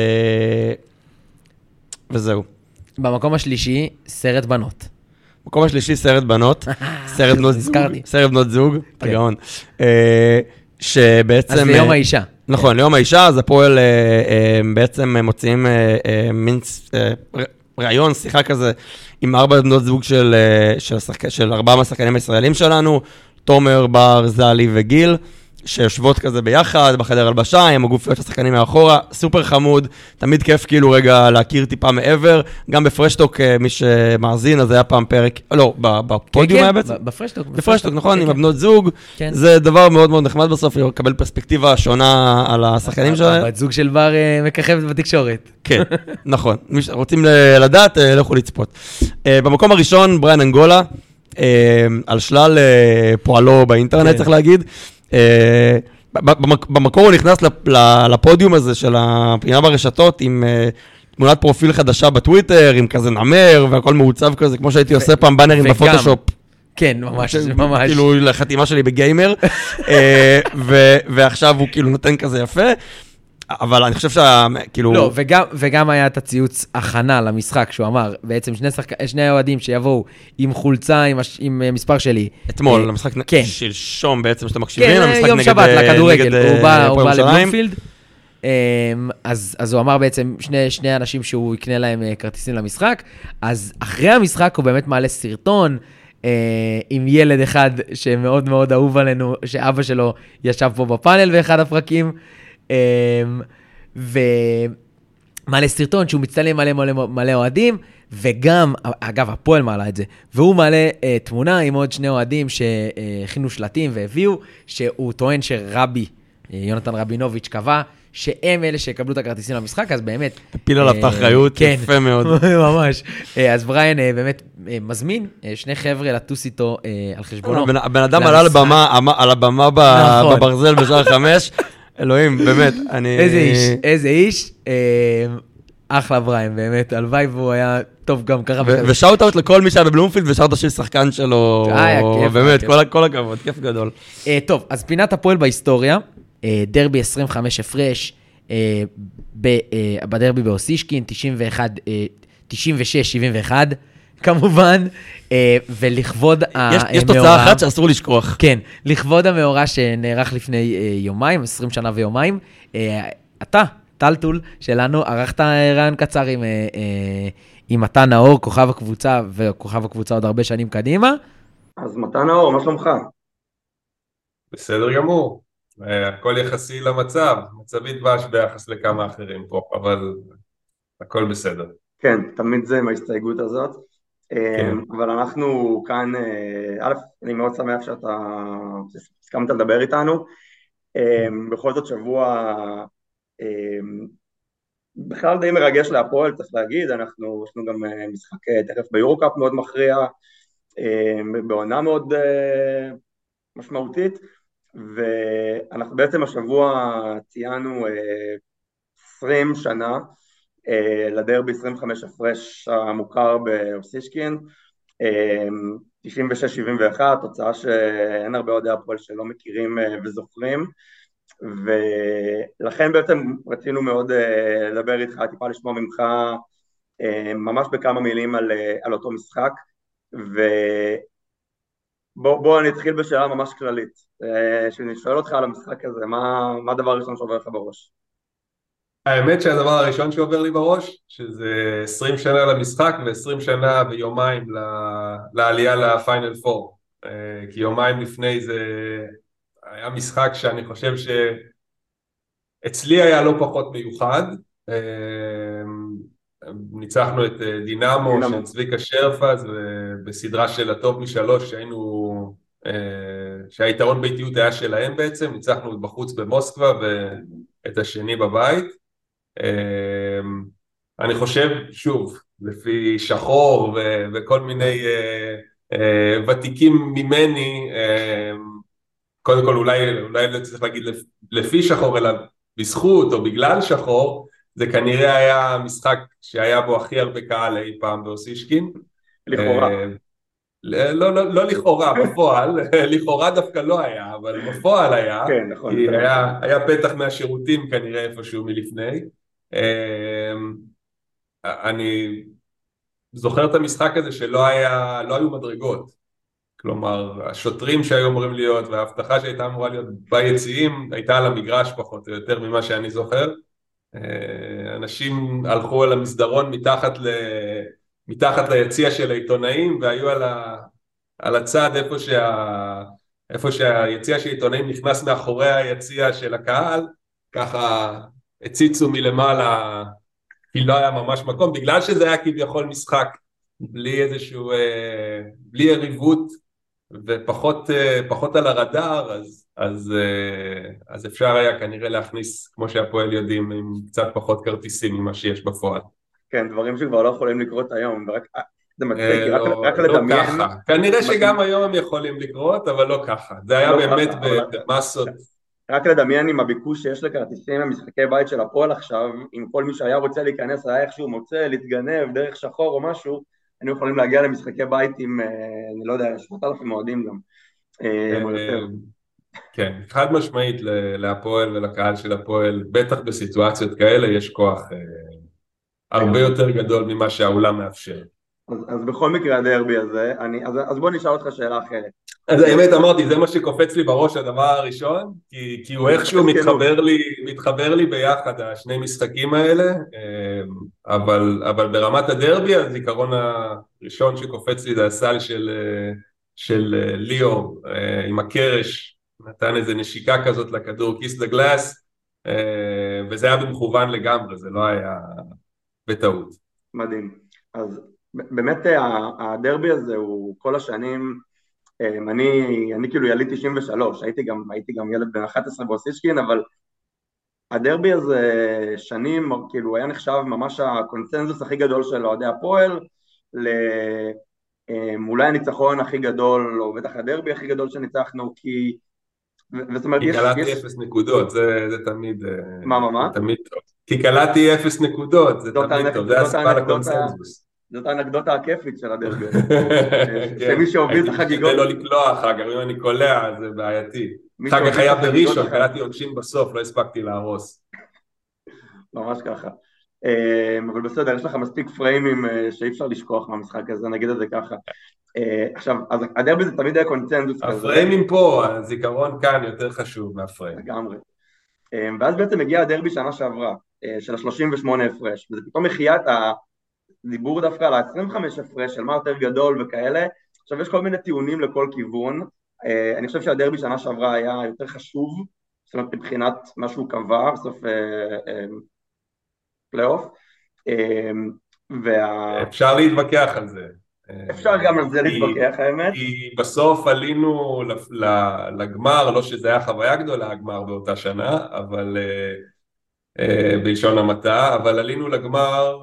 וזהו. במקום השלישי, סרט בנות. במקום השלישי, סרט בנות. סרט בנות זוג, אתה גאון. שבעצם... אז ליום האישה. נכון, ליום האישה, אז הפועל בעצם מוציאים מין רעיון, שיחה כזה, עם 4 בנות זוג של 4 מהשחקנים הישראלים שלנו, תומר, בר, זלי וגיל, שיושבות כזה ביחד, בחדר הלבשה, עם הגופיות של השחקנים מאחורה, סופר חמוד, תמיד כיף כאילו רגע להכיר טיפה מעבר, גם בפרשטוק, מי שמאזין, אז היה פעם פרק, לא, בפודיום היה בעצם? בפרשטוק, נכון, עם הבנות זוג, זה דבר מאוד מאוד נחמד בסוף, לקבל פרספקטיבה שונה על השחקנים שלהם. הבת זוג של בר מככבת בתקשורת. כן, נכון, רוצים לדעת, לכו לצפות. במקום הראשון, בריאן אנגולה, על שלל פועלו באינטרנט, צריך להגיד, במקור הוא נכנס לפודיום הזה של הפינה ברשתות עם תמונת פרופיל חדשה בטוויטר, עם כזה נמר והכל מעוצב כזה, כמו שהייתי עושה פעם בנרים בפוטושופ. כן, ממש, ממש. כאילו לחתימה שלי בגיימר, ועכשיו הוא כאילו נותן כזה יפה. אבל אני חושב כאילו... לא, וגם היה את הציוץ הכנה למשחק, שהוא אמר, בעצם שני האוהדים שיבואו עם חולצה, עם מספר שלי. אתמול, למשחק שלשום בעצם, שאתם מקשיבים, כן, יום שבת, לכדורגל, הוא בא לבלומפילד. אז הוא אמר בעצם, שני אנשים שהוא יקנה להם כרטיסים למשחק, אז אחרי המשחק הוא באמת מעלה סרטון, עם ילד אחד שמאוד מאוד אהוב עלינו, שאבא שלו ישב פה בפאנל באחד הפרקים, ומעלה סרטון שהוא מצטלם מלא אוהדים, וגם, אגב, הפועל מעלה את זה, והוא מעלה תמונה עם עוד 2 אוהדים שהכינו שלטים והביאו, שהוא טוען שרבי, יונתן רבינוביץ' קבע, שהם אלה שיקבלו את הכרטיסים למשחק, אז באמת... תפיל עליו את האחריות, יפה מאוד. ממש. אז בריין באמת מזמין 2 חבר'ה לטוס איתו על חשבונו. הבן אדם עלה על הבמה בברזל בשעה 5, אלוהים, באמת, אני... איזה איש, אחלה בריין, באמת, הלוואי והוא היה טוב גם ככה. ושאוט-אוט לכל מי שהיה בבלומפילד, ושארת של שחקן שלו, באמת, כל הכבוד, כיף גדול. טוב, אז פינת הפועל בהיסטוריה, דרבי 25 הפרש, בדרבי באוסישקין, 96-71, כמובן, ולכבוד המאורע... יש תוצאה אחת שאסור לשכוח. כן, לכבוד המאורע שנערך לפני יומיים, 20 שנה ויומיים, אתה, טלטול שלנו, ערכת רעיון קצר עם מתן נאור, כוכב הקבוצה, וכוכב הקבוצה עוד הרבה שנים קדימה. אז מתן נאור, מה שלומך? בסדר גמור. הכל יחסי למצב, מצבית דבש ביחס לכמה אחרים פה, אבל הכל בסדר. כן, תמיד זה עם ההסתייגות הזאת. כן. אבל אנחנו כאן, א', אני מאוד שמח שאתה הסכמת לדבר איתנו. בכל זאת שבוע בכלל די מרגש להפועל, צריך להגיד, יש לנו גם משחק תכף ביורוקאפ מאוד מכריע, בעונה מאוד משמעותית, ואנחנו בעצם השבוע ציינו 20 שנה לדרבי 25 הפרש המוכר באוסישקין, 96-71, תוצאה שאין הרבה אוהדי הפועל שלא מכירים וזוכרים, ולכן בעצם רצינו מאוד לדבר איתך, טיפה לשמוע ממך ממש בכמה מילים על אותו משחק, ובוא נתחיל בשאלה ממש כללית, שאני שואל אותך על המשחק הזה, מה הדבר הראשון שעובר לך בראש? האמת שהדבר הראשון שעובר לי בראש, שזה 20 שנה למשחק ו20 שנה ויומיים לעלייה לפיינל פור, כי יומיים לפני זה היה משחק שאני חושב שאצלי היה לא פחות מיוחד, ניצחנו את דינמו של צביקה שרפז, ובסדרה של הטוב משלוש שהיתרון ביתיות היה שלהם בעצם, ניצחנו בחוץ במוסקבה ואת השני בבית. אני חושב, שוב, לפי שחור וכל מיני ותיקים ממני, קודם כל אולי לא צריך להגיד לפי שחור, אלא בזכות או בגלל שחור, זה כנראה היה משחק שהיה בו הכי הרבה קהל אי פעם באוסישקין. לכאורה. לא לכאורה, בפועל, לכאורה דווקא לא היה, אבל בפועל היה, כן, נכון. כי היה פתח מהשירותים כנראה איפשהו מלפני. אני זוכר את המשחק הזה שלא היו מדרגות, כלומר השוטרים שהיו אמורים להיות וההבטחה שהייתה אמורה להיות ביציעים הייתה על המגרש פחות או יותר ממה שאני זוכר. אנשים הלכו על המסדרון מתחת ליציע של העיתונאים והיו על הצד איפה שהיציע של העיתונאים נכנס מאחורי היציע של הקהל, ככה הציצו מלמעלה כי לא היה ממש מקום, בגלל שזה היה כביכול משחק בלי איזשהו, בלי יריבות ופחות על הרדאר, אז אפשר היה כנראה להכניס, כמו שהפועל יודעים, עם קצת פחות כרטיסים ממה שיש בפועל. כן, דברים שכבר לא יכולים לקרות היום, ורק, זה מצחיק, רק לדמיין. לא ככה, כנראה שגם היום הם יכולים לקרות, אבל לא ככה, זה היה באמת במסות. רק לדמיין עם הביקוש שיש לכרטיסים למשחקי בית של הפועל עכשיו, אם כל מי שהיה רוצה להיכנס היה איכשהו מוצא, להתגנב, דרך שחור או משהו, היינו יכולים להגיע למשחקי בית עם, אני לא יודע, 7,000 מועדים גם. כן, חד משמעית להפועל ולקהל של הפועל, בטח בסיטואציות כאלה יש כוח הרבה יותר גדול ממה שהאולם מאפשר. אז בכל מקרה הדרבי הזה, אז בוא נשאל אותך שאלה אחרת. אז האמת אמרתי, זה מה שקופץ לי בראש הדבר הראשון, כי הוא איכשהו מתחבר לי ביחד השני משחקים האלה, אבל ברמת הדרבי הזיכרון הראשון שקופץ לי זה הסל של ליאו עם הקרש, נתן איזה נשיקה כזאת לכדור כיס לגלאס, וזה היה במכוון לגמרי, זה לא היה בטעות. מדהים. אז באמת הדרבי הזה הוא כל השנים, אני כאילו יליד 93, הייתי גם ילד בן 11 באוסישקין, אבל הדרבי הזה שנים כאילו היה נחשב ממש הקונצנזוס הכי גדול של אוהדי הפועל, אולי הניצחון הכי גדול, או בטח הדרבי הכי גדול שניצחנו, כי כי קלעתי 0 נקודות, זה תמיד, מה? תמיד טוב. כי קלעתי 0 נקודות, זה תמיד טוב, זה הסיבה לקונסנזוס. זאת האנקדוטה הכיפית של הדרבי. שמי שהוביל את החגיגות... הייתי משתדל לא לקלוע אחר כך, אם אני קולע זה בעייתי. אחר כך היה בראשון, קלעתי עונשין בסוף, לא הספקתי להרוס. ממש ככה. אבל בסדר, יש לך מספיק פריימים שאי אפשר לשכוח מהמשחק הזה, נגיד את זה ככה. עכשיו, אז הדרבי זה תמיד היה קונצנזוס כזה. הפריימים פה, הזיכרון כאן יותר חשוב מהפריים. לגמרי. ואז בעצם הגיע הדרבי שנה שעברה, של ה-38 הפרש, וזה פתאום מחייה את הדיבור דווקא על ה-25 הפרש, של מה יותר גדול וכאלה. עכשיו, יש כל מיני טיעונים לכל כיוון. אני חושב שהדרבי שנה שעברה היה יותר חשוב, זאת אומרת, מבחינת מה שהוא קבע, בסוף פלייאוף. אפשר להתווכח על זה. אפשר גם על זה להתווכח, האמת. כי בסוף עלינו לגמר, לא שזה היה חוויה גדולה, הגמר באותה שנה, אבל בלשון המעטה, אבל עלינו לגמר,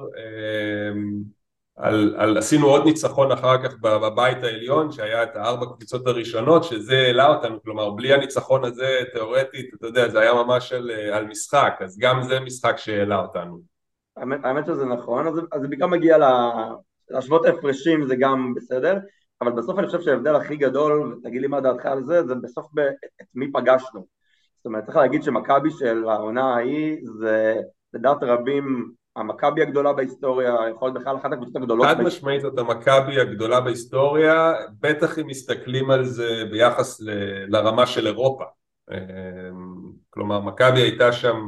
עשינו עוד ניצחון אחר כך בבית העליון, שהיה את 4 קבוצות הראשונות, שזה העלה אותנו, כלומר, בלי הניצחון הזה, תיאורטית, אתה יודע, זה היה ממש על משחק, אז גם זה משחק שהעלה אותנו. האמת שזה נכון, אז זה בעיקר מגיע להשוות ההפרשים, זה גם בסדר, אבל בסוף אני חושב שההבדל הכי גדול, ותגיד לי מה דעתך על זה, זה בסוף את מי פגשנו. זאת אומרת, צריך להגיד שמכבי של העונה ההיא, זה לדעת רבים, המכבי הגדולה בהיסטוריה, יכול להיות בכלל אחת הקבוצות הגדולות. חד משמעית את המכבי הגדולה בהיסטוריה, בטח אם מסתכלים על זה ביחס לרמה של אירופה. כלומר, מכבי הייתה שם,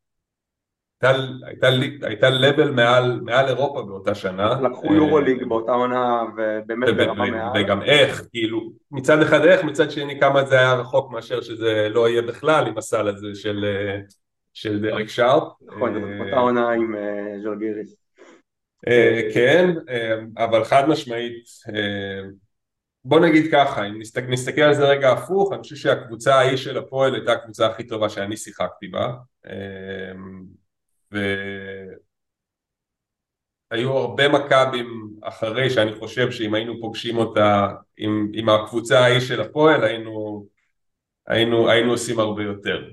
הייתה לבל מעל אירופה באותה שנה. לקחו יורוליג באותה עונה, ובאמת ברמה מעל. וגם איך, כאילו, מצד אחד איך, מצד שני כמה זה היה רחוק מאשר שזה לא יהיה בכלל עם הסל הזה של דרק שרפ. נכון, זה באותה עונה עם ז'לגיריס. כן, אבל חד משמעית, בוא נגיד ככה, אם נסתכל על זה רגע הפוך, אני חושב שהקבוצה ההיא של הפועל הייתה הקבוצה הכי טובה שאני שיחקתי בה, והיו הרבה מכבים אחרי שאני חושב שאם היינו פוגשים אותה עם הקבוצה ההיא של הפועל, היינו עושים הרבה יותר.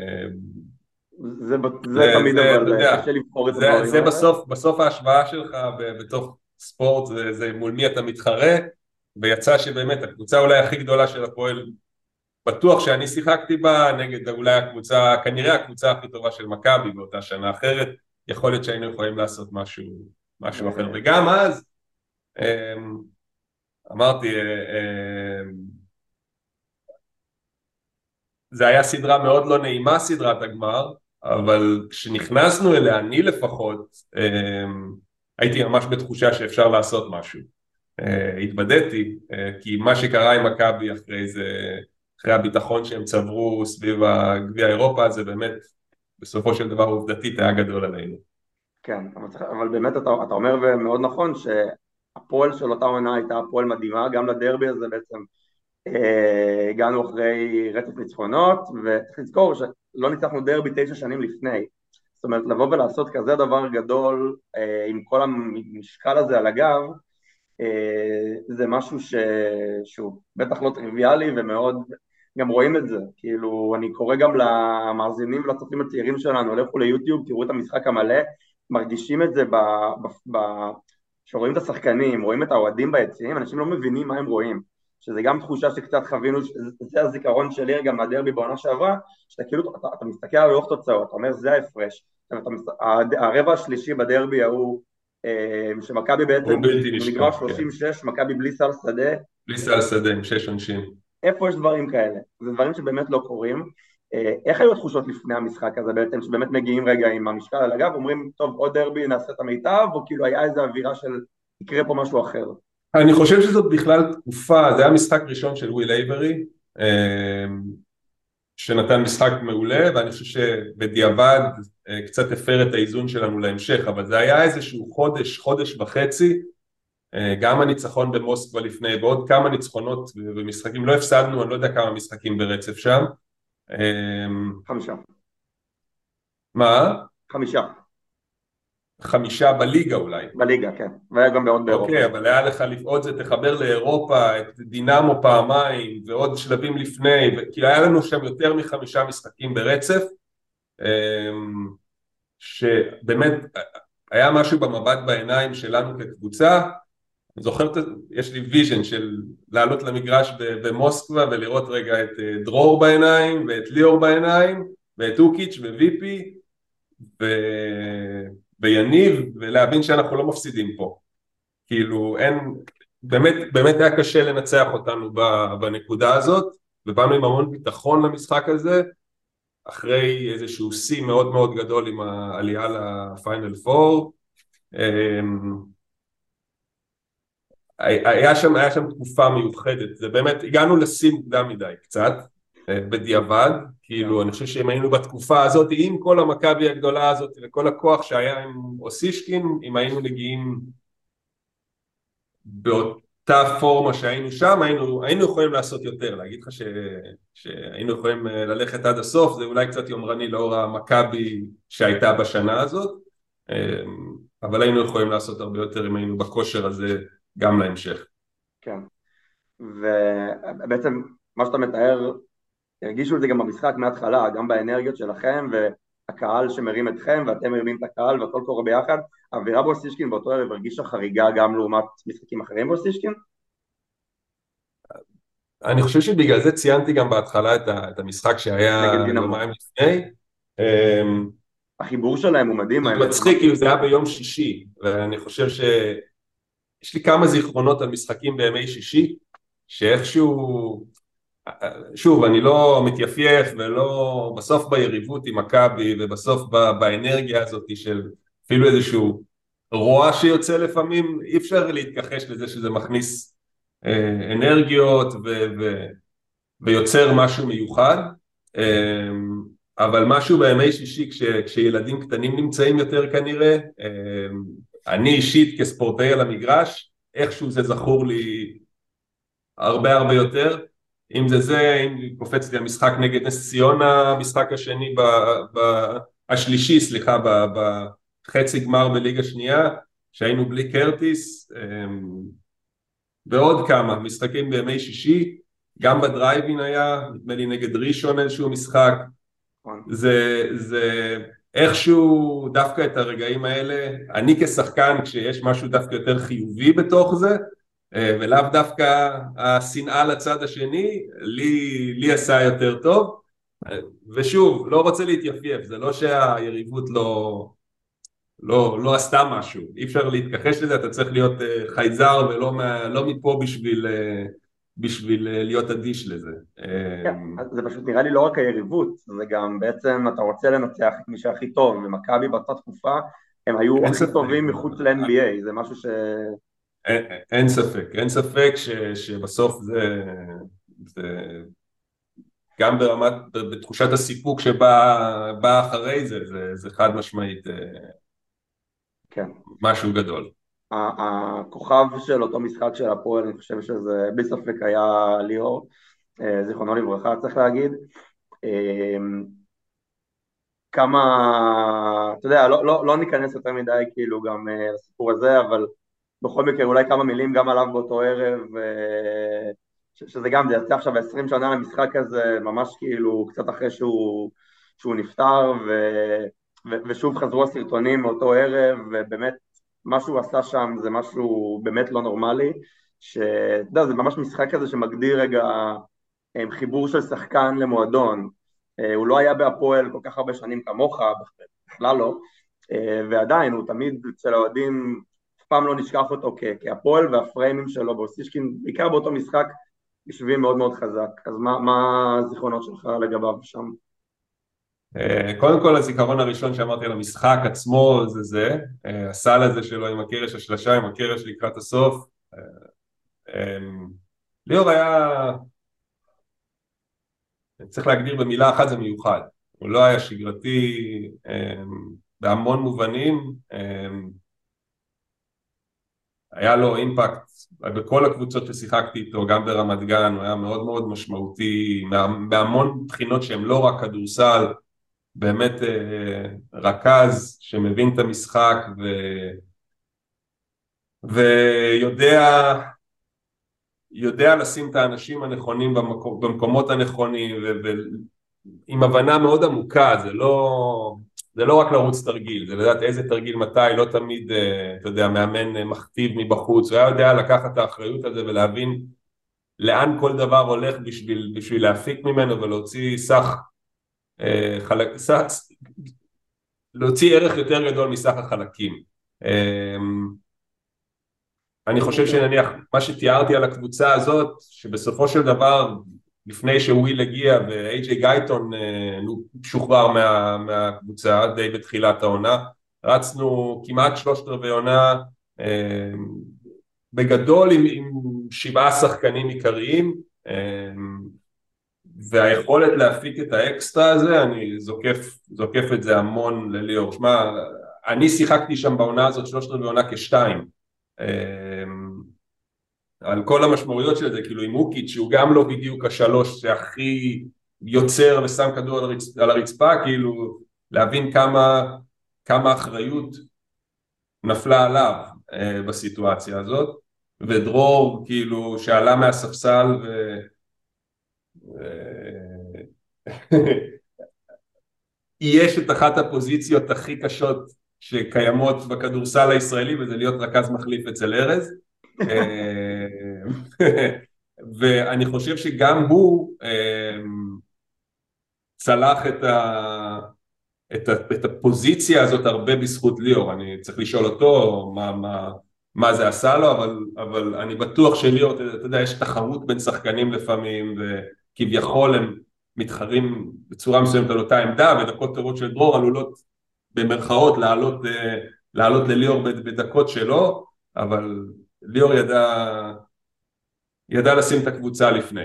זה תמיד אבל קשה לבחור את הדברים. זה בסוף ההשוואה שלך בתוך ספורט, זה מול מי אתה מתחרה, ויצא שבאמת הקבוצה אולי הכי גדולה של הפועל, בטוח שאני שיחקתי בה, נגד אולי הקבוצה, כנראה הקבוצה הכי טובה של מכבי באותה שנה אחרת, יכול להיות שהיינו יכולים לעשות משהו אחר, וגם אז, אמרתי, זה היה סדרה מאוד לא נעימה, סדרת הגמר, אבל כשנכנסנו אליה, אני לפחות, הייתי ממש בתחושה שאפשר לעשות משהו. התבדיתי, כי מה שקרה עם מכבי אחרי הביטחון שהם צברו סביב הגביע אירופה, זה באמת, בסופו של דבר עובדתית היה גדול עלינו. כן, אבל באמת אתה אומר ומאוד נכון שהפועל של אותה עונה הייתה הפועל מדהימה, גם לדרבי הזה בעצם הגענו אחרי רצף ניצחונות, וצריך לזכור שלא ניצחנו דרבי 9 שנים לפני, זאת אומרת לבוא ולעשות כזה דבר גדול עם כל המשקל הזה על הגב, זה משהו שהוא בטח לא טריוויאלי ומאוד, גם רואים את זה, כאילו אני קורא גם למאזינים ולצופים הצעירים שלנו, לכו ליוטיוב, תראו את המשחק המלא, מרגישים את זה שרואים את השחקנים, רואים את האוהדים ביציעים, אנשים לא מבינים מה הם רואים, שזה גם תחושה שקצת חווינו, זה הזיכרון שלי גם מהדרבי בעונה שעברה, שאתה כאילו, אתה מסתכל על לוח תוצאות, אתה אומר זה ההפרש, הרבע השלישי בדרבי ההוא, שמכבי בעצם נגמר 36, מכבי בלי סל שדה. בלי סל שדה, עם 6 עונשין. איפה יש דברים כאלה? זה דברים שבאמת לא קורים. איך היו התחושות לפני המשחק הזה בעצם, שבאמת מגיעים רגע עם המשקל על הגב, אומרים, טוב, עוד דרבי נעשה את המיטב, או כאילו היה איזו אווירה של יקרה פה משהו אחר? אני חושב שזאת בכלל תקופה, זה היה משחק ראשון של וויל אייברי, שנתן משחק מעולה, ואני חושב שבדיעבד קצת הפר את האיזון שלנו להמשך, אבל זה היה איזשהו חודש וחצי, גם הניצחון במוסקבה לפני, ועוד כמה ניצחונות ומשחקים, לא הפסדנו, אני לא יודע כמה משחקים ברצף שם. 5. מה? 5. 5 בליגה אולי. בליגה, כן, והיה גם בעוד באירופה. אוקיי, אבל היה לך לפעוד זה, תחבר לאירופה, את דינמו פעמיים, ועוד שלבים לפני, כי היה לנו שם יותר מ5 משחקים ברצף, שבאמת היה משהו במבט בעיניים שלנו כקבוצה, אני זוכר, יש לי ויז'ן של לעלות למגרש במוסקבה ולראות רגע את דרור בעיניים ואת ליאור בעיניים ואת אוקיץ' וויפי ויניב, ולהבין שאנחנו לא מפסידים פה. כאילו אין, באמת היה קשה לנצח אותנו בנקודה הזאת, ובאנו עם המון ביטחון למשחק הזה, אחרי איזשהו שיא מאוד מאוד גדול עם העלייה לפיינל פור. היה שם תקופה מיוחדת, זה באמת, הגענו לשיא מוקדם מדי קצת, בדיעבד, כאילו אני חושב שאם היינו בתקופה הזאת, עם כל המכבי הגדולה הזאת, וכל הכוח שהיה עם אוסישקין, אם היינו מגיעים באותה פורמה שהיינו שם, היינו יכולים לעשות יותר, להגיד לך שהיינו יכולים ללכת עד הסוף, זה אולי קצת יומרני לאור המכבי שהייתה בשנה הזאת, אבל היינו יכולים לעשות הרבה יותר אם היינו בכושר הזה גם להמשך. כן, ובעצם מה שאתה מתאר, הרגישו את זה גם במשחק מההתחלה, גם באנרגיות שלכם, והקהל שמרים אתכם, ואתם מרימים את הקהל, והכל קורה ביחד. האווירה באוסישקין באותו ערב הרגישה חריגה גם לעומת משחקים אחרים באוסישקין? אני חושב שבגלל זה ציינתי גם בהתחלה את המשחק שהיה יומיים לפני. החיבור שלהם הוא מדהים. זה מצחיק, כי זה היה ביום שישי, ואני חושב יש לי כמה זיכרונות על משחקים בימי שישי, שאיכשהו, שוב, אני לא מתייפייף ולא, בסוף ביריבות עם מכבי, ובסוף באנרגיה הזאת של אפילו איזשהו רוע שיוצא לפעמים, אי אפשר להתכחש לזה שזה מכניס אנרגיות ויוצר משהו מיוחד, אבל משהו בימי שישי כשילדים קטנים נמצאים יותר כנראה, אני אישית כספורטאי על המגרש, איכשהו זה זכור לי הרבה יותר, אם קופץ לי המשחק נגד נס ציונה, המשחק השלישי, סליחה, בחצי גמר בליגה שנייה, שהיינו בלי קרטיס, ועוד כמה משחקים בימי שישי, גם בדרייבין היה, נדמה לי נגד ראשון איזשהו משחק, זה איכשהו דווקא את הרגעים האלה, אני כשחקן כשיש משהו דווקא יותר חיובי בתוך זה, ולאו דווקא השנאה לצד השני, לי עשה יותר טוב, ושוב, לא רוצה להתייפייף, זה לא שהיריבות לא עשתה משהו, אי אפשר להתכחש לזה, אתה צריך להיות חייזר ולא לא מפה בשביל להיות אדיש לזה. כן, אז זה פשוט נראה לי לא רק היריבות, זה גם בעצם אתה רוצה לנצח את מי שהכי טוב, ומכבי באותה תקופה הם היו אין הכי ספק. טובים מחוץ ל-NBA, זה משהו אין ספק שבסוף זה גם בתחושת הסיפוק שבא אחרי זה חד משמעית כן. משהו גדול. הכוכב של אותו משחק של הפועל, אני חושב שזה בלי ספק היה ליאור, זיכרונו לברכה צריך להגיד, כמה, אתה יודע, לא ניכנס יותר מדי כאילו גם לסיפור הזה, אבל בכל מקרה אולי כמה מילים גם עליו באותו ערב, שזה גם, זה יצא עכשיו 20 שנה למשחק הזה, ממש כאילו קצת אחרי שהוא נפטר, ושוב חזרו הסרטונים מאותו ערב, ובאמת מה שהוא עשה שם זה משהו באמת לא נורמלי, שאתה יודע, זה ממש משחק כזה שמגדיר רגע חיבור של שחקן למועדון, הוא לא היה בהפועל כל כך הרבה שנים כמוך, בכלל לא, ועדיין הוא תמיד אצל האוהדים, אף פעם לא נשכח אותו כהפועל, והפריימים שלו באוסישקין, בעיקר באותו משחק, יושבים מאוד מאוד חזק. אז מה הזיכרונות שלך לגביו שם? קודם כל הזיכרון הראשון שאמרתי על המשחק עצמו זה הסל הזה שלו עם הקרש השלשה, עם הקרש לקראת הסוף. ליאור היה, צריך להגדיר במילה אחת, זה מיוחד. הוא לא היה שגרתי בהמון מובנים, היה לו אימפקט בכל הקבוצות ששיחקתי איתו, גם ברמת גן, הוא היה מאוד מאוד משמעותי בהמון בחינות שהן לא רק כדורסל, באמת רכז שמבין את המשחק ויודע לשים את האנשים הנכונים במקומות הנכונים ועם הבנה מאוד עמוקה, זה לא רק לרוץ תרגיל, זה לדעת איזה תרגיל מתי, לא תמיד, אתה יודע, מאמן מכתיב מבחוץ, הוא היה יודע לקחת את האחריות על זה ולהבין לאן כל דבר הולך בשביל להפיק ממנו ולהוציא להוציא ערך יותר גדול מסך החלקים. אני חושב שנניח מה שתיארתי על הקבוצה הזאת, שבסופו של דבר לפני שוויל הגיע ואיי-ג'יי גייטון שוחרר מהקבוצה די בתחילת העונה, רצנו כמעט 3/4 עונה בגדול עם 7 שחקנים עיקריים, והיכולת להפיק את האקסטרה הזה, אני זוקף את זה המון לליאור. שמה, אני שיחקתי שם בעונה הזאת 3/4 עונה כ2, על כל המשמעויות של זה, כאילו עם אוקיץ' שהוא גם לא בדיוק השלוש שהכי יוצר ושם כדור על הרצפה, כאילו להבין כמה אחריות נפלה עליו בסיטואציה הזאת, ודרור כאילו שעלה מהספסל יש את אחת הפוזיציות הכי קשות שקיימות בכדורסל הישראלי, וזה להיות רכז מחליף אצל ארז, ואני חושב שגם הוא צלח את הפוזיציה הזאת הרבה בזכות ליאור. אני צריך לשאול אותו מה זה עשה לו, אבל אני בטוח שליאור, אתה יודע, יש תחרות בין שחקנים לפעמים, וכביכול הם מתחרים בצורה מסוימת על אותה עמדה, ודקות טובות של דרור עלולות במרכאות לעלות לליאור בדקות שלו, אבל ליאור ידע לשים את הקבוצה לפני.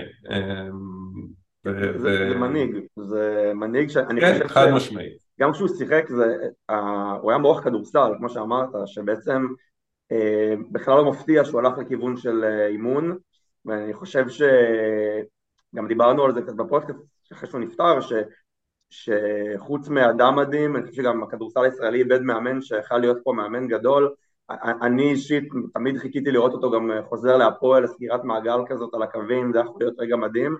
זה מנהיג שאני חושב חד משמעית. גם כשהוא שיחק, הוא היה מוח כדורסל, כמו שאמרת, שבעצם בכלל לא מפתיע שהוא הלך לכיוון של אימון, ואני חושב שגם דיברנו על זה קצת בפודקאסט, אחרי שהוא נפטר, שחוץ מאדם מדהים, אני חושב שגם הכדורסל הישראלי איבד מאמן שיכל להיות פה מאמן גדול. אני אישית תמיד חיכיתי לראות אותו גם חוזר להפועל, לסגירת מעגל כזאת על הקווים, זה יכול להיות רגע מדהים.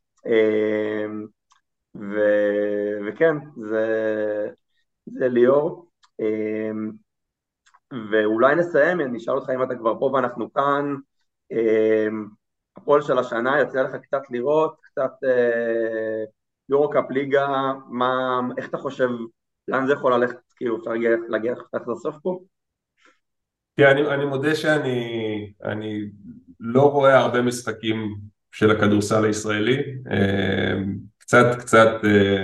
וכן, זה ליאור. ואולי נסיים, אני אשאל אותך אם אתה כבר פה ואנחנו כאן, הפועל של השנה, יוצא לך קצת לראות, קצת יורו-קאפ ליגה, איך אתה חושב, לאן זה יכול ללכת, כאילו אפשר להגיע קצת לסוף פה? כי אני מודה שאני לא רואה הרבה משחקים של הכדורסל הישראלי, קצת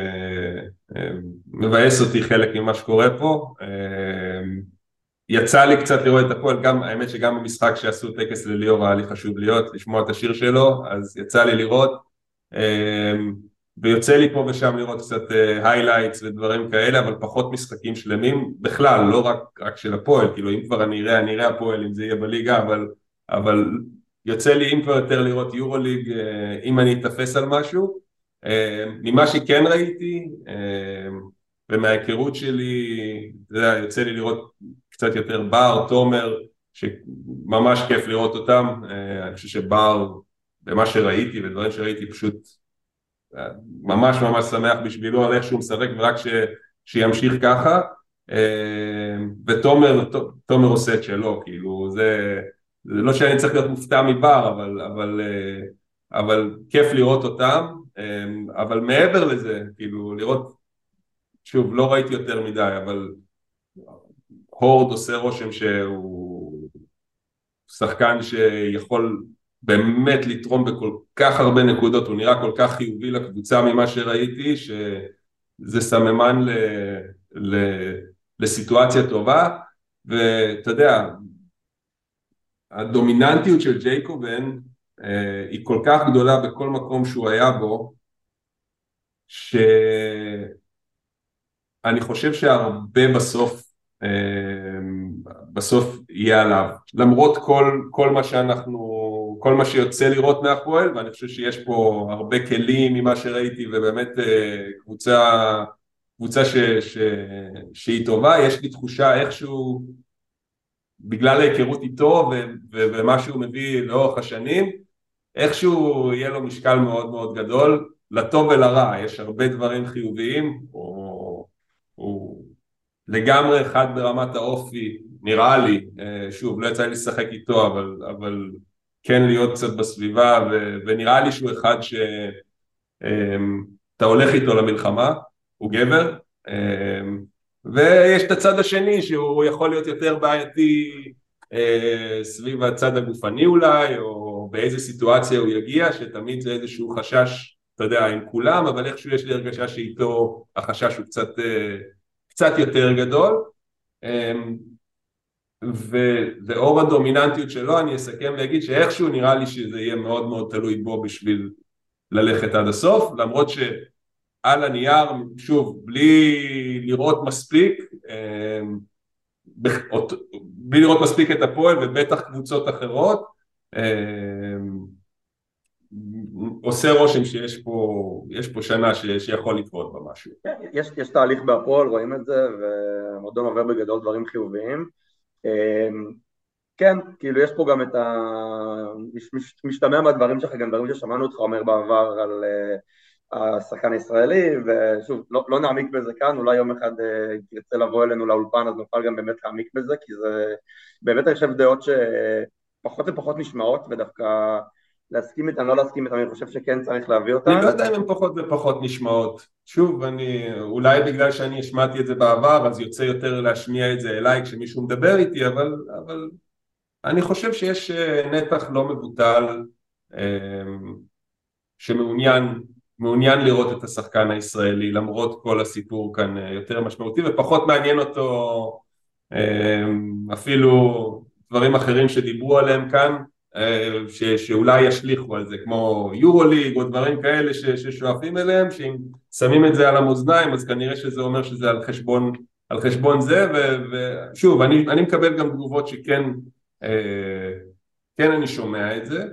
מבאס אותי חלק ממה שקורה פה, יצא לי קצת לראות את הפועל, האמת שגם במשחק שעשו טקס לליאור היה לי חשוב לשמוע את השיר שלו, אז יצא לי לראות, ויוצא לי פה ושם לראות קצת היילייטס ודברים כאלה, אבל פחות משחקים שלמים, בכלל, לא רק של הפועל, כאילו אם כבר אני אראה הפועל, אם זה יהיה בליגה, אבל יוצא לי אם כבר יותר לראות יורוליג, אם אני אתפס על משהו, ממה שכן ראיתי, ומההיכרות שלי, יוצא לי לראות קצת יותר בר, תומר, שממש כיף לראות אותם, אני חושב שבר, במה שראיתי ודברים שראיתי פשוט, ממש שמח בשבילו על איך שהוא משחק ורק שימשיך ככה, ותומר עושה את שלו, כאילו זה לא שאני צריך להיות מופתע מבר, אבל כיף לראות אותם, אבל מעבר לזה, כאילו לראות, שוב לא ראיתי יותר מדי, אבל הורד עושה רושם שהוא שחקן שיכול באמת לתרום בכל כך הרבה נקודות, הוא נראה כל כך חיובי לקבוצה ממה שראיתי, שזה סממן לסיטואציה טובה, ואתה יודע, הדומיננטיות של ג'ייקובן היא כל כך גדולה בכל מקום שהוא היה בו, שאני חושב שהרבה בסוף יהיה עליו, למרות כל מה שיוצא לראות מהפועל, ואני חושב שיש פה הרבה כלים ממה שראיתי, ובאמת קבוצה שהיא טובה, יש לי תחושה איכשהו, בגלל ההיכרות איתו ומה שהוא מביא לאורך השנים, איכשהו יהיה לו משקל מאוד מאוד גדול, לטוב ולרע, יש הרבה דברים חיוביים, הוא לגמרי אחד ברמת האופי, נראה לי, שוב, לא יצא לי לשחק איתו, אבל כן להיות קצת בסביבה, ונראה לי שהוא אחד שאתה הולך איתו למלחמה, הוא גבר, ויש את הצד השני שהוא יכול להיות יותר בעייתי סביב הצד הגופני אולי, או באיזה סיטואציה הוא יגיע, שתמיד זה איזשהו חשש, אתה יודע, עם כולם, אבל איכשהו יש לי הרגשה שאיתו החשש הוא קצת יותר גדול, ואור הדומיננטיות שלו, אני אסכם ואגיד שאיכשהו נראה לי שזה יהיה מאוד מאוד תלוי בו בשביל ללכת עד הסוף, למרות שעל הנייר, שוב, בלי לראות מספיק את הפועל ובטח קבוצות אחרות, עושה רושם שיש פה שנה שיכול לקרות בה משהו. יש תהליך בהפועל, רואים את זה, והמועדון עובר בגדול דברים חיוביים. כן, כאילו יש פה גם את משתמע מהדברים שלך, גם דברים ששמענו אותך אומר בעבר על השחקן הישראלי, ושוב, לא נעמיק בזה כאן, אולי יום אחד תרצה לבוא אלינו לאולפן, אז נוכל גם באמת להעמיק בזה, כי זה באמת אני חושב דעות שפחות ופחות נשמעות, ודווקא להסכים איתן, לא להסכים איתן, אני חושב שכן צריך להביא אותן. אני לא יודע אם הן פחות ופחות נשמעות. שוב, אולי בגלל שאני השמעתי את זה בעבר, אז יוצא יותר להשמיע את זה אליי כשמישהו מדבר איתי, אבל אני חושב שיש נתח לא מבוטל שמעוניין לראות את השחקן הישראלי, למרות כל הסיפור כאן יותר משמעותי, ופחות מעניין אותו אפילו דברים אחרים שדיברו עליהם כאן, שאולי ישליחו על זה, כמו יורוליג או דברים כאלה ששואפים אליהם, שאם שמים את זה על המאזניים, אז כנראה שזה אומר שזה על חשבון זה, ושוב, אני מקבל גם תגובות שכן, כן אני שומע את זה,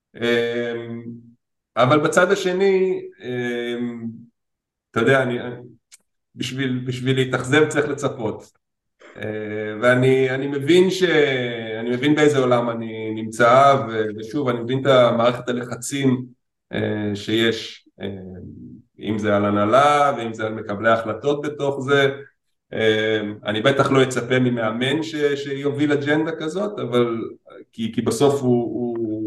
אבל בצד השני, אתה יודע, בשביל להתאכזב צריך לצפות, ואני מבין באיזה עולם אני נמצא, ושוב אני מבין את המערכת הלחצים שיש, אם זה על הנהלה ואם זה על מקבלי ההחלטות בתוך זה. אני בטח לא אצפה ממאמן שיוביל אג'נדה כזאת, אבל כי בסוף הוא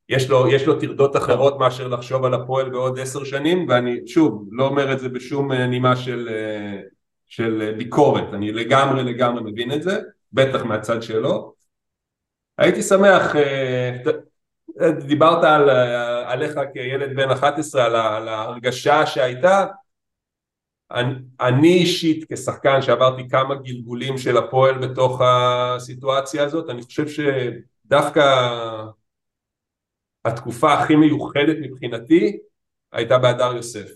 יש לו תרדות אחרות מאשר לחשוב על הפועל בעוד 10 שנים, ואני שוב לא אומר את זה בשום נימה של ביקורת, אני לגמרי מבין את זה, בטח מהצד שלו. הייתי שמח, דיברת עליך כילד בן 11, על ההרגשה שהייתה, אני אישית כשחקן שעברתי כמה גלגולים של הפועל בתוך הסיטואציה הזאת, אני חושב שדווקא התקופה הכי מיוחדת מבחינתי הייתה בהדר יוסף.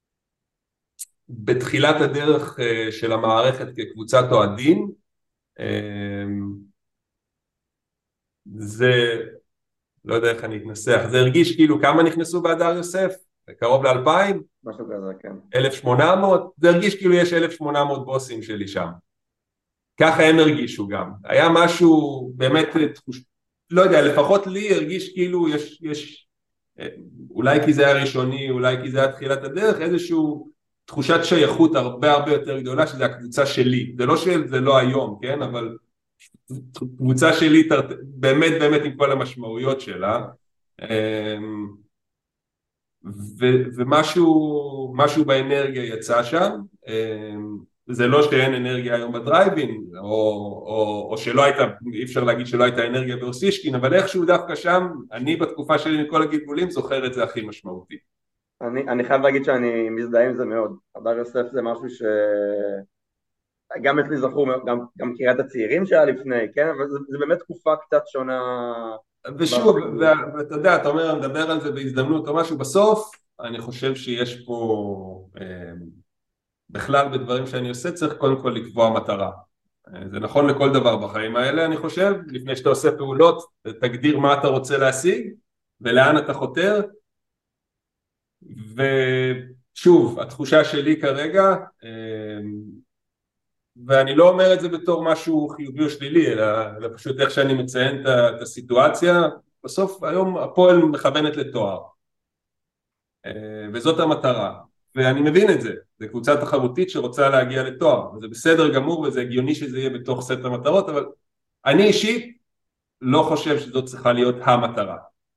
בתחילת הדרך של המערכת כקבוצת אוהדים, זה, לא יודע איך אני אתנסח, זה הרגיש כאילו כמה נכנסו בהדר יוסף, קרוב ל-2000, משהו כזה, כן. 1800, זה הרגיש כאילו יש 1800 בוסים שלי שם. ככה הם הרגישו גם. היה משהו באמת, לא יודע, לפחות לי הרגיש כאילו יש אולי כי זה היה ראשוני, אולי כי זה היה תחילת הדרך, איזשהו תחושת שייכות הרבה יותר גדולה, שזה הקבוצה שלי. זה לא שזה לא היום, כן? אבל קבוצה שלי באמת עם כל המשמעויות שלה. ומשהו באנרגיה יצא שם, זה לא שאין אנרגיה היום בדרייבין, או שלא הייתה, אי אפשר להגיד שלא הייתה אנרגיה באוסישקין, אבל איכשהו דווקא שם, אני בתקופה שלי מכל הגלגולים זוכר את זה הכי משמעותי. אני חייב להגיד שאני מזדהה עם זה מאוד, הדר יוסף זה משהו ש... גם אצלי זכור, גם קריאת הצעירים שהיה לפני, כן? אבל זה באמת תקופה קצת שונה. ושוב, ואתה יודע, אתה אומר, נדבר על זה בהזדמנות או משהו, בסוף אני חושב שיש פה, בכלל בדברים שאני עושה, צריך קודם כל לקבוע מטרה. זה נכון לכל דבר בחיים האלה, אני חושב, לפני שאתה עושה פעולות, תגדיר מה אתה רוצה להשיג, ולאן אתה חותר, ושוב, התחושה שלי כרגע, ואני לא אומר את זה בתור משהו חיובי או שלילי, אלא פשוט איך שאני מציין את הסיטואציה, בסוף היום הפועל מכוונת לתואר, וזאת המטרה, ואני מבין את זה, זה קבוצה תחרותית שרוצה להגיע לתואר, וזה בסדר גמור וזה הגיוני שזה יהיה בתוך סט המטרות, אבל אני אישית לא חושב שזאת צריכה להיות המטרה.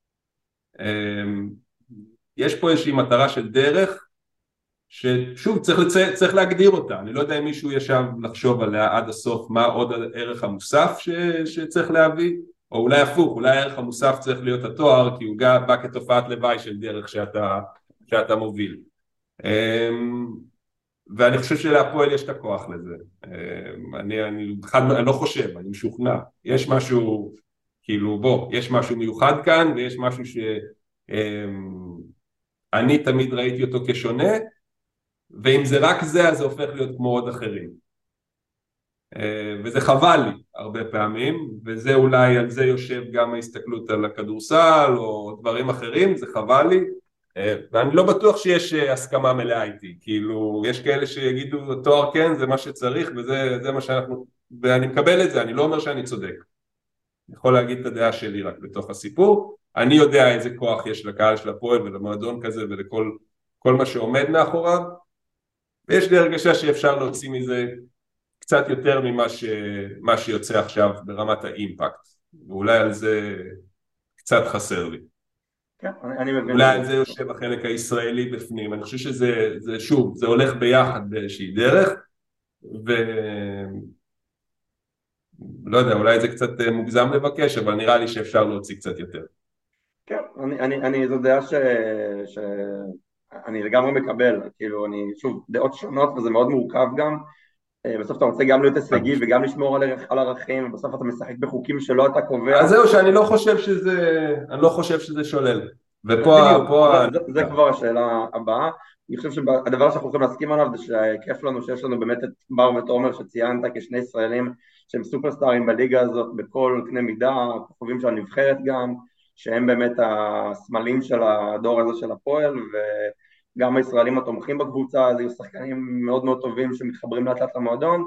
יש פה איזושהי מטרה של דרך, ששוב צריך להגדיר אותה, אני לא יודע אם מישהו ישב לחשוב עליה עד הסוף מה עוד הערך המוסף שצריך להביא, או אולי הפוך, אולי הערך המוסף צריך להיות התואר, כי הוא בא כתופעת לוואי של דרך שאתה מוביל. ואני חושב שלהפועל יש את הכוח לזה, אני לא חושב, אני משוכנע, יש משהו, כאילו יש משהו מיוחד כאן, ויש משהו שאני תמיד ראיתי אותו כשונה, ואם זה רק זה, אז זה הופך להיות כמו עוד אחרים. וזה חבל לי הרבה פעמים, וזה אולי על זה יושב גם ההסתכלות על הכדורסל, או דברים אחרים, זה חבל לי, ואני לא בטוח שיש הסכמה מלאה איתי, כאילו יש כאלה שיגידו תואר כן, זה מה שצריך, וזה מה שאנחנו, ואני מקבל את זה, אני לא אומר שאני צודק. אני יכול להגיד את הדעה שלי רק בתוך הסיפור, אני יודע איזה כוח יש לקהל של הפועל, ולמועדון כזה, ולכל מה שעומד מאחוריו, ויש לי הרגשה שאפשר להוציא מזה קצת יותר ממה שיוצא עכשיו ברמת האימפקט, ואולי על זה קצת חסר לי. כן, אני מבין. אולי על זה יושב החלק הישראלי בפנים, אני חושב שזה שוב, זה הולך ביחד באיזושהי דרך, ולא יודע, אולי זה קצת מוגזם לבקש, אבל נראה לי שאפשר להוציא קצת יותר. כן, זו דעה אני לגמרי מקבל, כאילו אני שוב דעות שונות וזה מאוד מורכב גם, בסוף אתה רוצה גם להיות הישגי וגם לשמור על ערכים, ובסוף אתה משחק בחוקים שלא אתה קובע. אז זהו שאני לא חושב שזה שולל, ופה זה כבר השאלה הבאה. אני חושב שהדבר שאנחנו יכולים להסכים עליו זה שכיף לנו שיש לנו באמת את בר ותומר שציינת כשני ישראלים שהם סופרסטארים בליגה הזאת בכל קנה מידה, כוכבים של הנבחרת גם, שהם באמת הסמלים של הדור הזה של הפועל, וגם הישראלים התומכים בקבוצה, אז היו שחקנים מאוד מאוד טובים שמתחברים לאט לאט למועדון,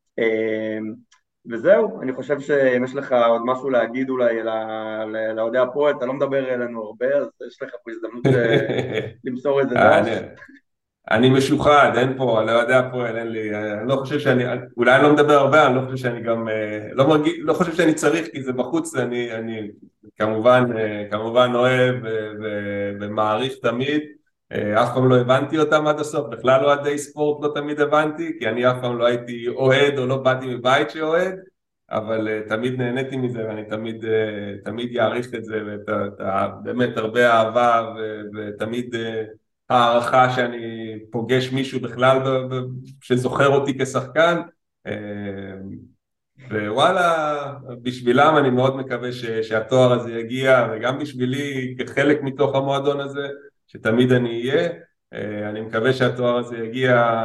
וזהו, אני חושב שאם יש לך עוד משהו להגיד אולי לאוהדי הפועל, אתה לא מדבר אלינו הרבה, אז יש לך פה הזדמנות למסור איזה דש. אני משוחד, אין פה, לאוהדי הפועל, אין לי, אני לא חושב שאני, אולי אני לא מדבר הרבה, אני לא חושב שאני גם, לא חושב שאני צריך, כי זה בחוץ, אני כמובן אוהב ומעריך תמיד, אף פעם לא הבנתי אותם עד הסוף, בכלל אוהדי ספורט לא תמיד הבנתי, כי אני אף פעם לא הייתי אוהד או לא באתי מבית שאוהד, אבל תמיד נהניתי מזה ואני תמיד יעריך את זה, באמת הרבה אהבה ותמיד הערכה שאני פוגש מישהו בכלל שזוכר אותי כשחקן, ווואלה, בשבילם אני מאוד מקווה שהתואר הזה יגיע, וגם בשבילי כחלק מתוך המועדון הזה, שתמיד אני אהיה, אני מקווה שהתואר הזה יגיע,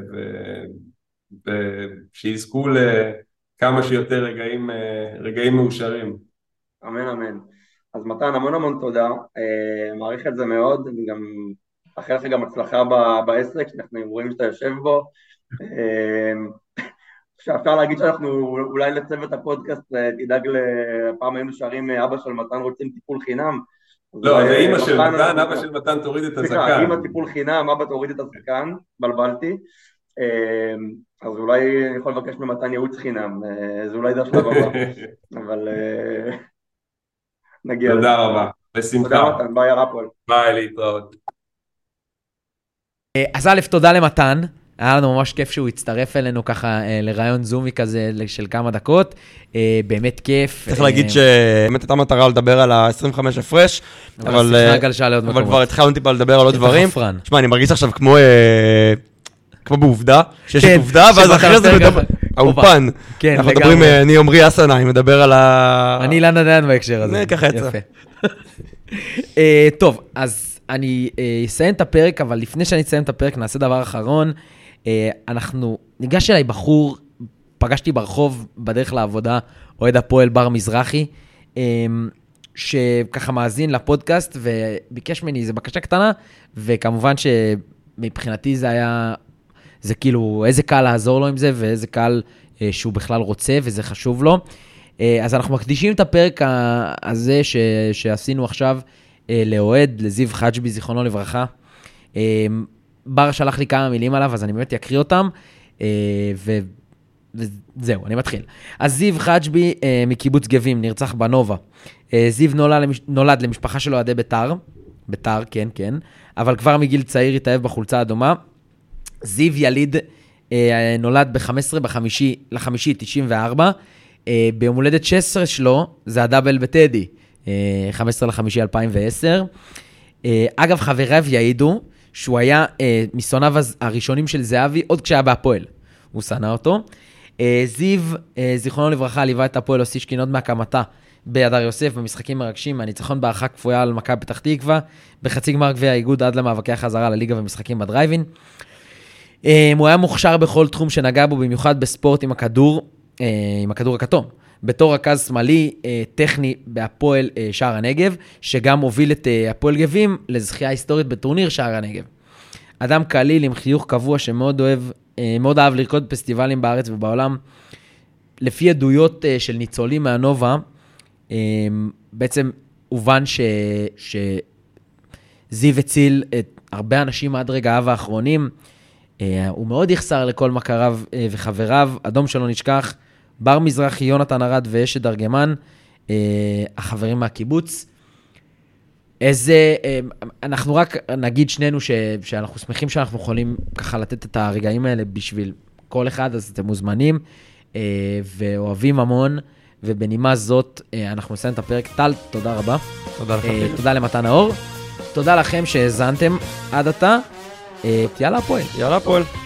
ושיזכו לכמה שיותר רגעים מאושרים. אמן, אמן. אז מתן, המון תודה, מעריך את זה מאוד, אני גם אחרי לך גם הצלחה בעסק, שאנחנו רואים שאתה יושב בו, אפשר להגיד שאנחנו אולי לצוות הפודקאסט תדאג לפעם היינו שרים אבא של מתן רוצים טיפול חינם. לא, זה אמא של מתן, אבא של מתן תוריד את הזקן. סליחה, אמא טיפול חינם, אבא תוריד את הזקן, בלבלתי. אז אולי אני יכול לבקש ממתן ייעוץ חינם, זה אולי זה השלב הבא. אבל נגיע. תודה רבה, בשמחה. תודה מתן, ביי הפועל. ביי, להתראות. אז א', תודה למתן. היה לנו ממש כיף שהוא הצטרף אלינו ככה לרעיון זומי כזה של כמה דקות, באמת כיף. צריך להגיד שבאמת הייתה מטרה לדבר על ה-25 הפרש, אבל כבר התחלנו טיפה לדבר על עוד דברים. תשמע, אני מרגיש עכשיו כמו בעובדה, שיש את עובדה, ואז אחרי זה האופן. אנחנו מדברים, אני עומרי אסנה, אני מדבר על ה... אני אילנה דיין בהקשר הזה. ככה יצא. טוב, אז אני אסיים את הפרק, אבל לפני שאני אסיים את הפרק נעשה דבר אחרון. אנחנו, ניגש אליי בחור, פגשתי ברחוב בדרך לעבודה, אוהד הפועל בר מזרחי, שככה מאזין לפודקאסט וביקש ממני איזו בקשה קטנה, וכמובן שמבחינתי זה כאילו איזה קל לעזור לו עם זה, ואיזה קל שהוא בכלל רוצה וזה חשוב לו. אז אנחנו מקדישים את הפרק הזה שעשינו עכשיו לאוהד, לזיו חג'בי, זיכרונו לברכה. בר שלח לי כמה מילים עליו, אז אני באמת אקריא אותם, וזהו, אני מתחיל. אז זיו חג'בי מקיבוץ גבים, נרצח בנובה. זיו נולד למשפחה שלו עדי ביתר, כן, אבל כבר מגיל צעיר התאהב בחולצה האדומה. זיו יליד נולד ב-15/5/94, ביום הולדת 16 שלו, זה הדאבל בטדי, 15/5/2010. אגב, חבריו יעידו, שהוא היה מסוניו הראשונים של זהבי, עוד כשהיה בהפועל. הוא שנא אותו. זיו, זיכרונו לברכה, ליווה את הפועל אוסישקין עוד מהקמתה בהדר יוסף, במשחקים מרגשים, מהניצחון בהערכה כפויה על מכבי פתח תקווה, בחצי גמר גביע האיגוד עד למאבקי החזרה לליגה ומשחקים בדרייבין. הוא היה מוכשר בכל תחום שנגע בו, במיוחד בספורט עם הכדור הכתום. בתור רכז שמאלי טכני בהפועל שער הנגב, שגם הוביל את הפועל גבים לזכייה היסטורית בטורניר שער הנגב. אדם קליל עם חיוך קבוע שמאוד אהב לרקוד פסטיבלים בארץ ובעולם. לפי עדויות של ניצולים מהנובה, בעצם הובן שזיו הציל את הרבה אנשים עד רגעיו האחרונים. הוא מאוד יחסר לכל מכריו וחבריו, אדום שלא נשכח, בר מזרחי, יונתן ארד ואשת דרגמן, החברים מהקיבוץ. אנחנו רק נגיד שנינו שאנחנו שמחים שאנחנו יכולים ככה לתת את הרגעים האלה בשביל כל אחד, אז אתם מוזמנים, ואוהבים המון, ובנימה זאת אנחנו נסיים את הפרק. טל, תודה רבה. תודה לך. תודה למתן האור. תודה לכם שהזנתם עד עתה. יאללה הפועל.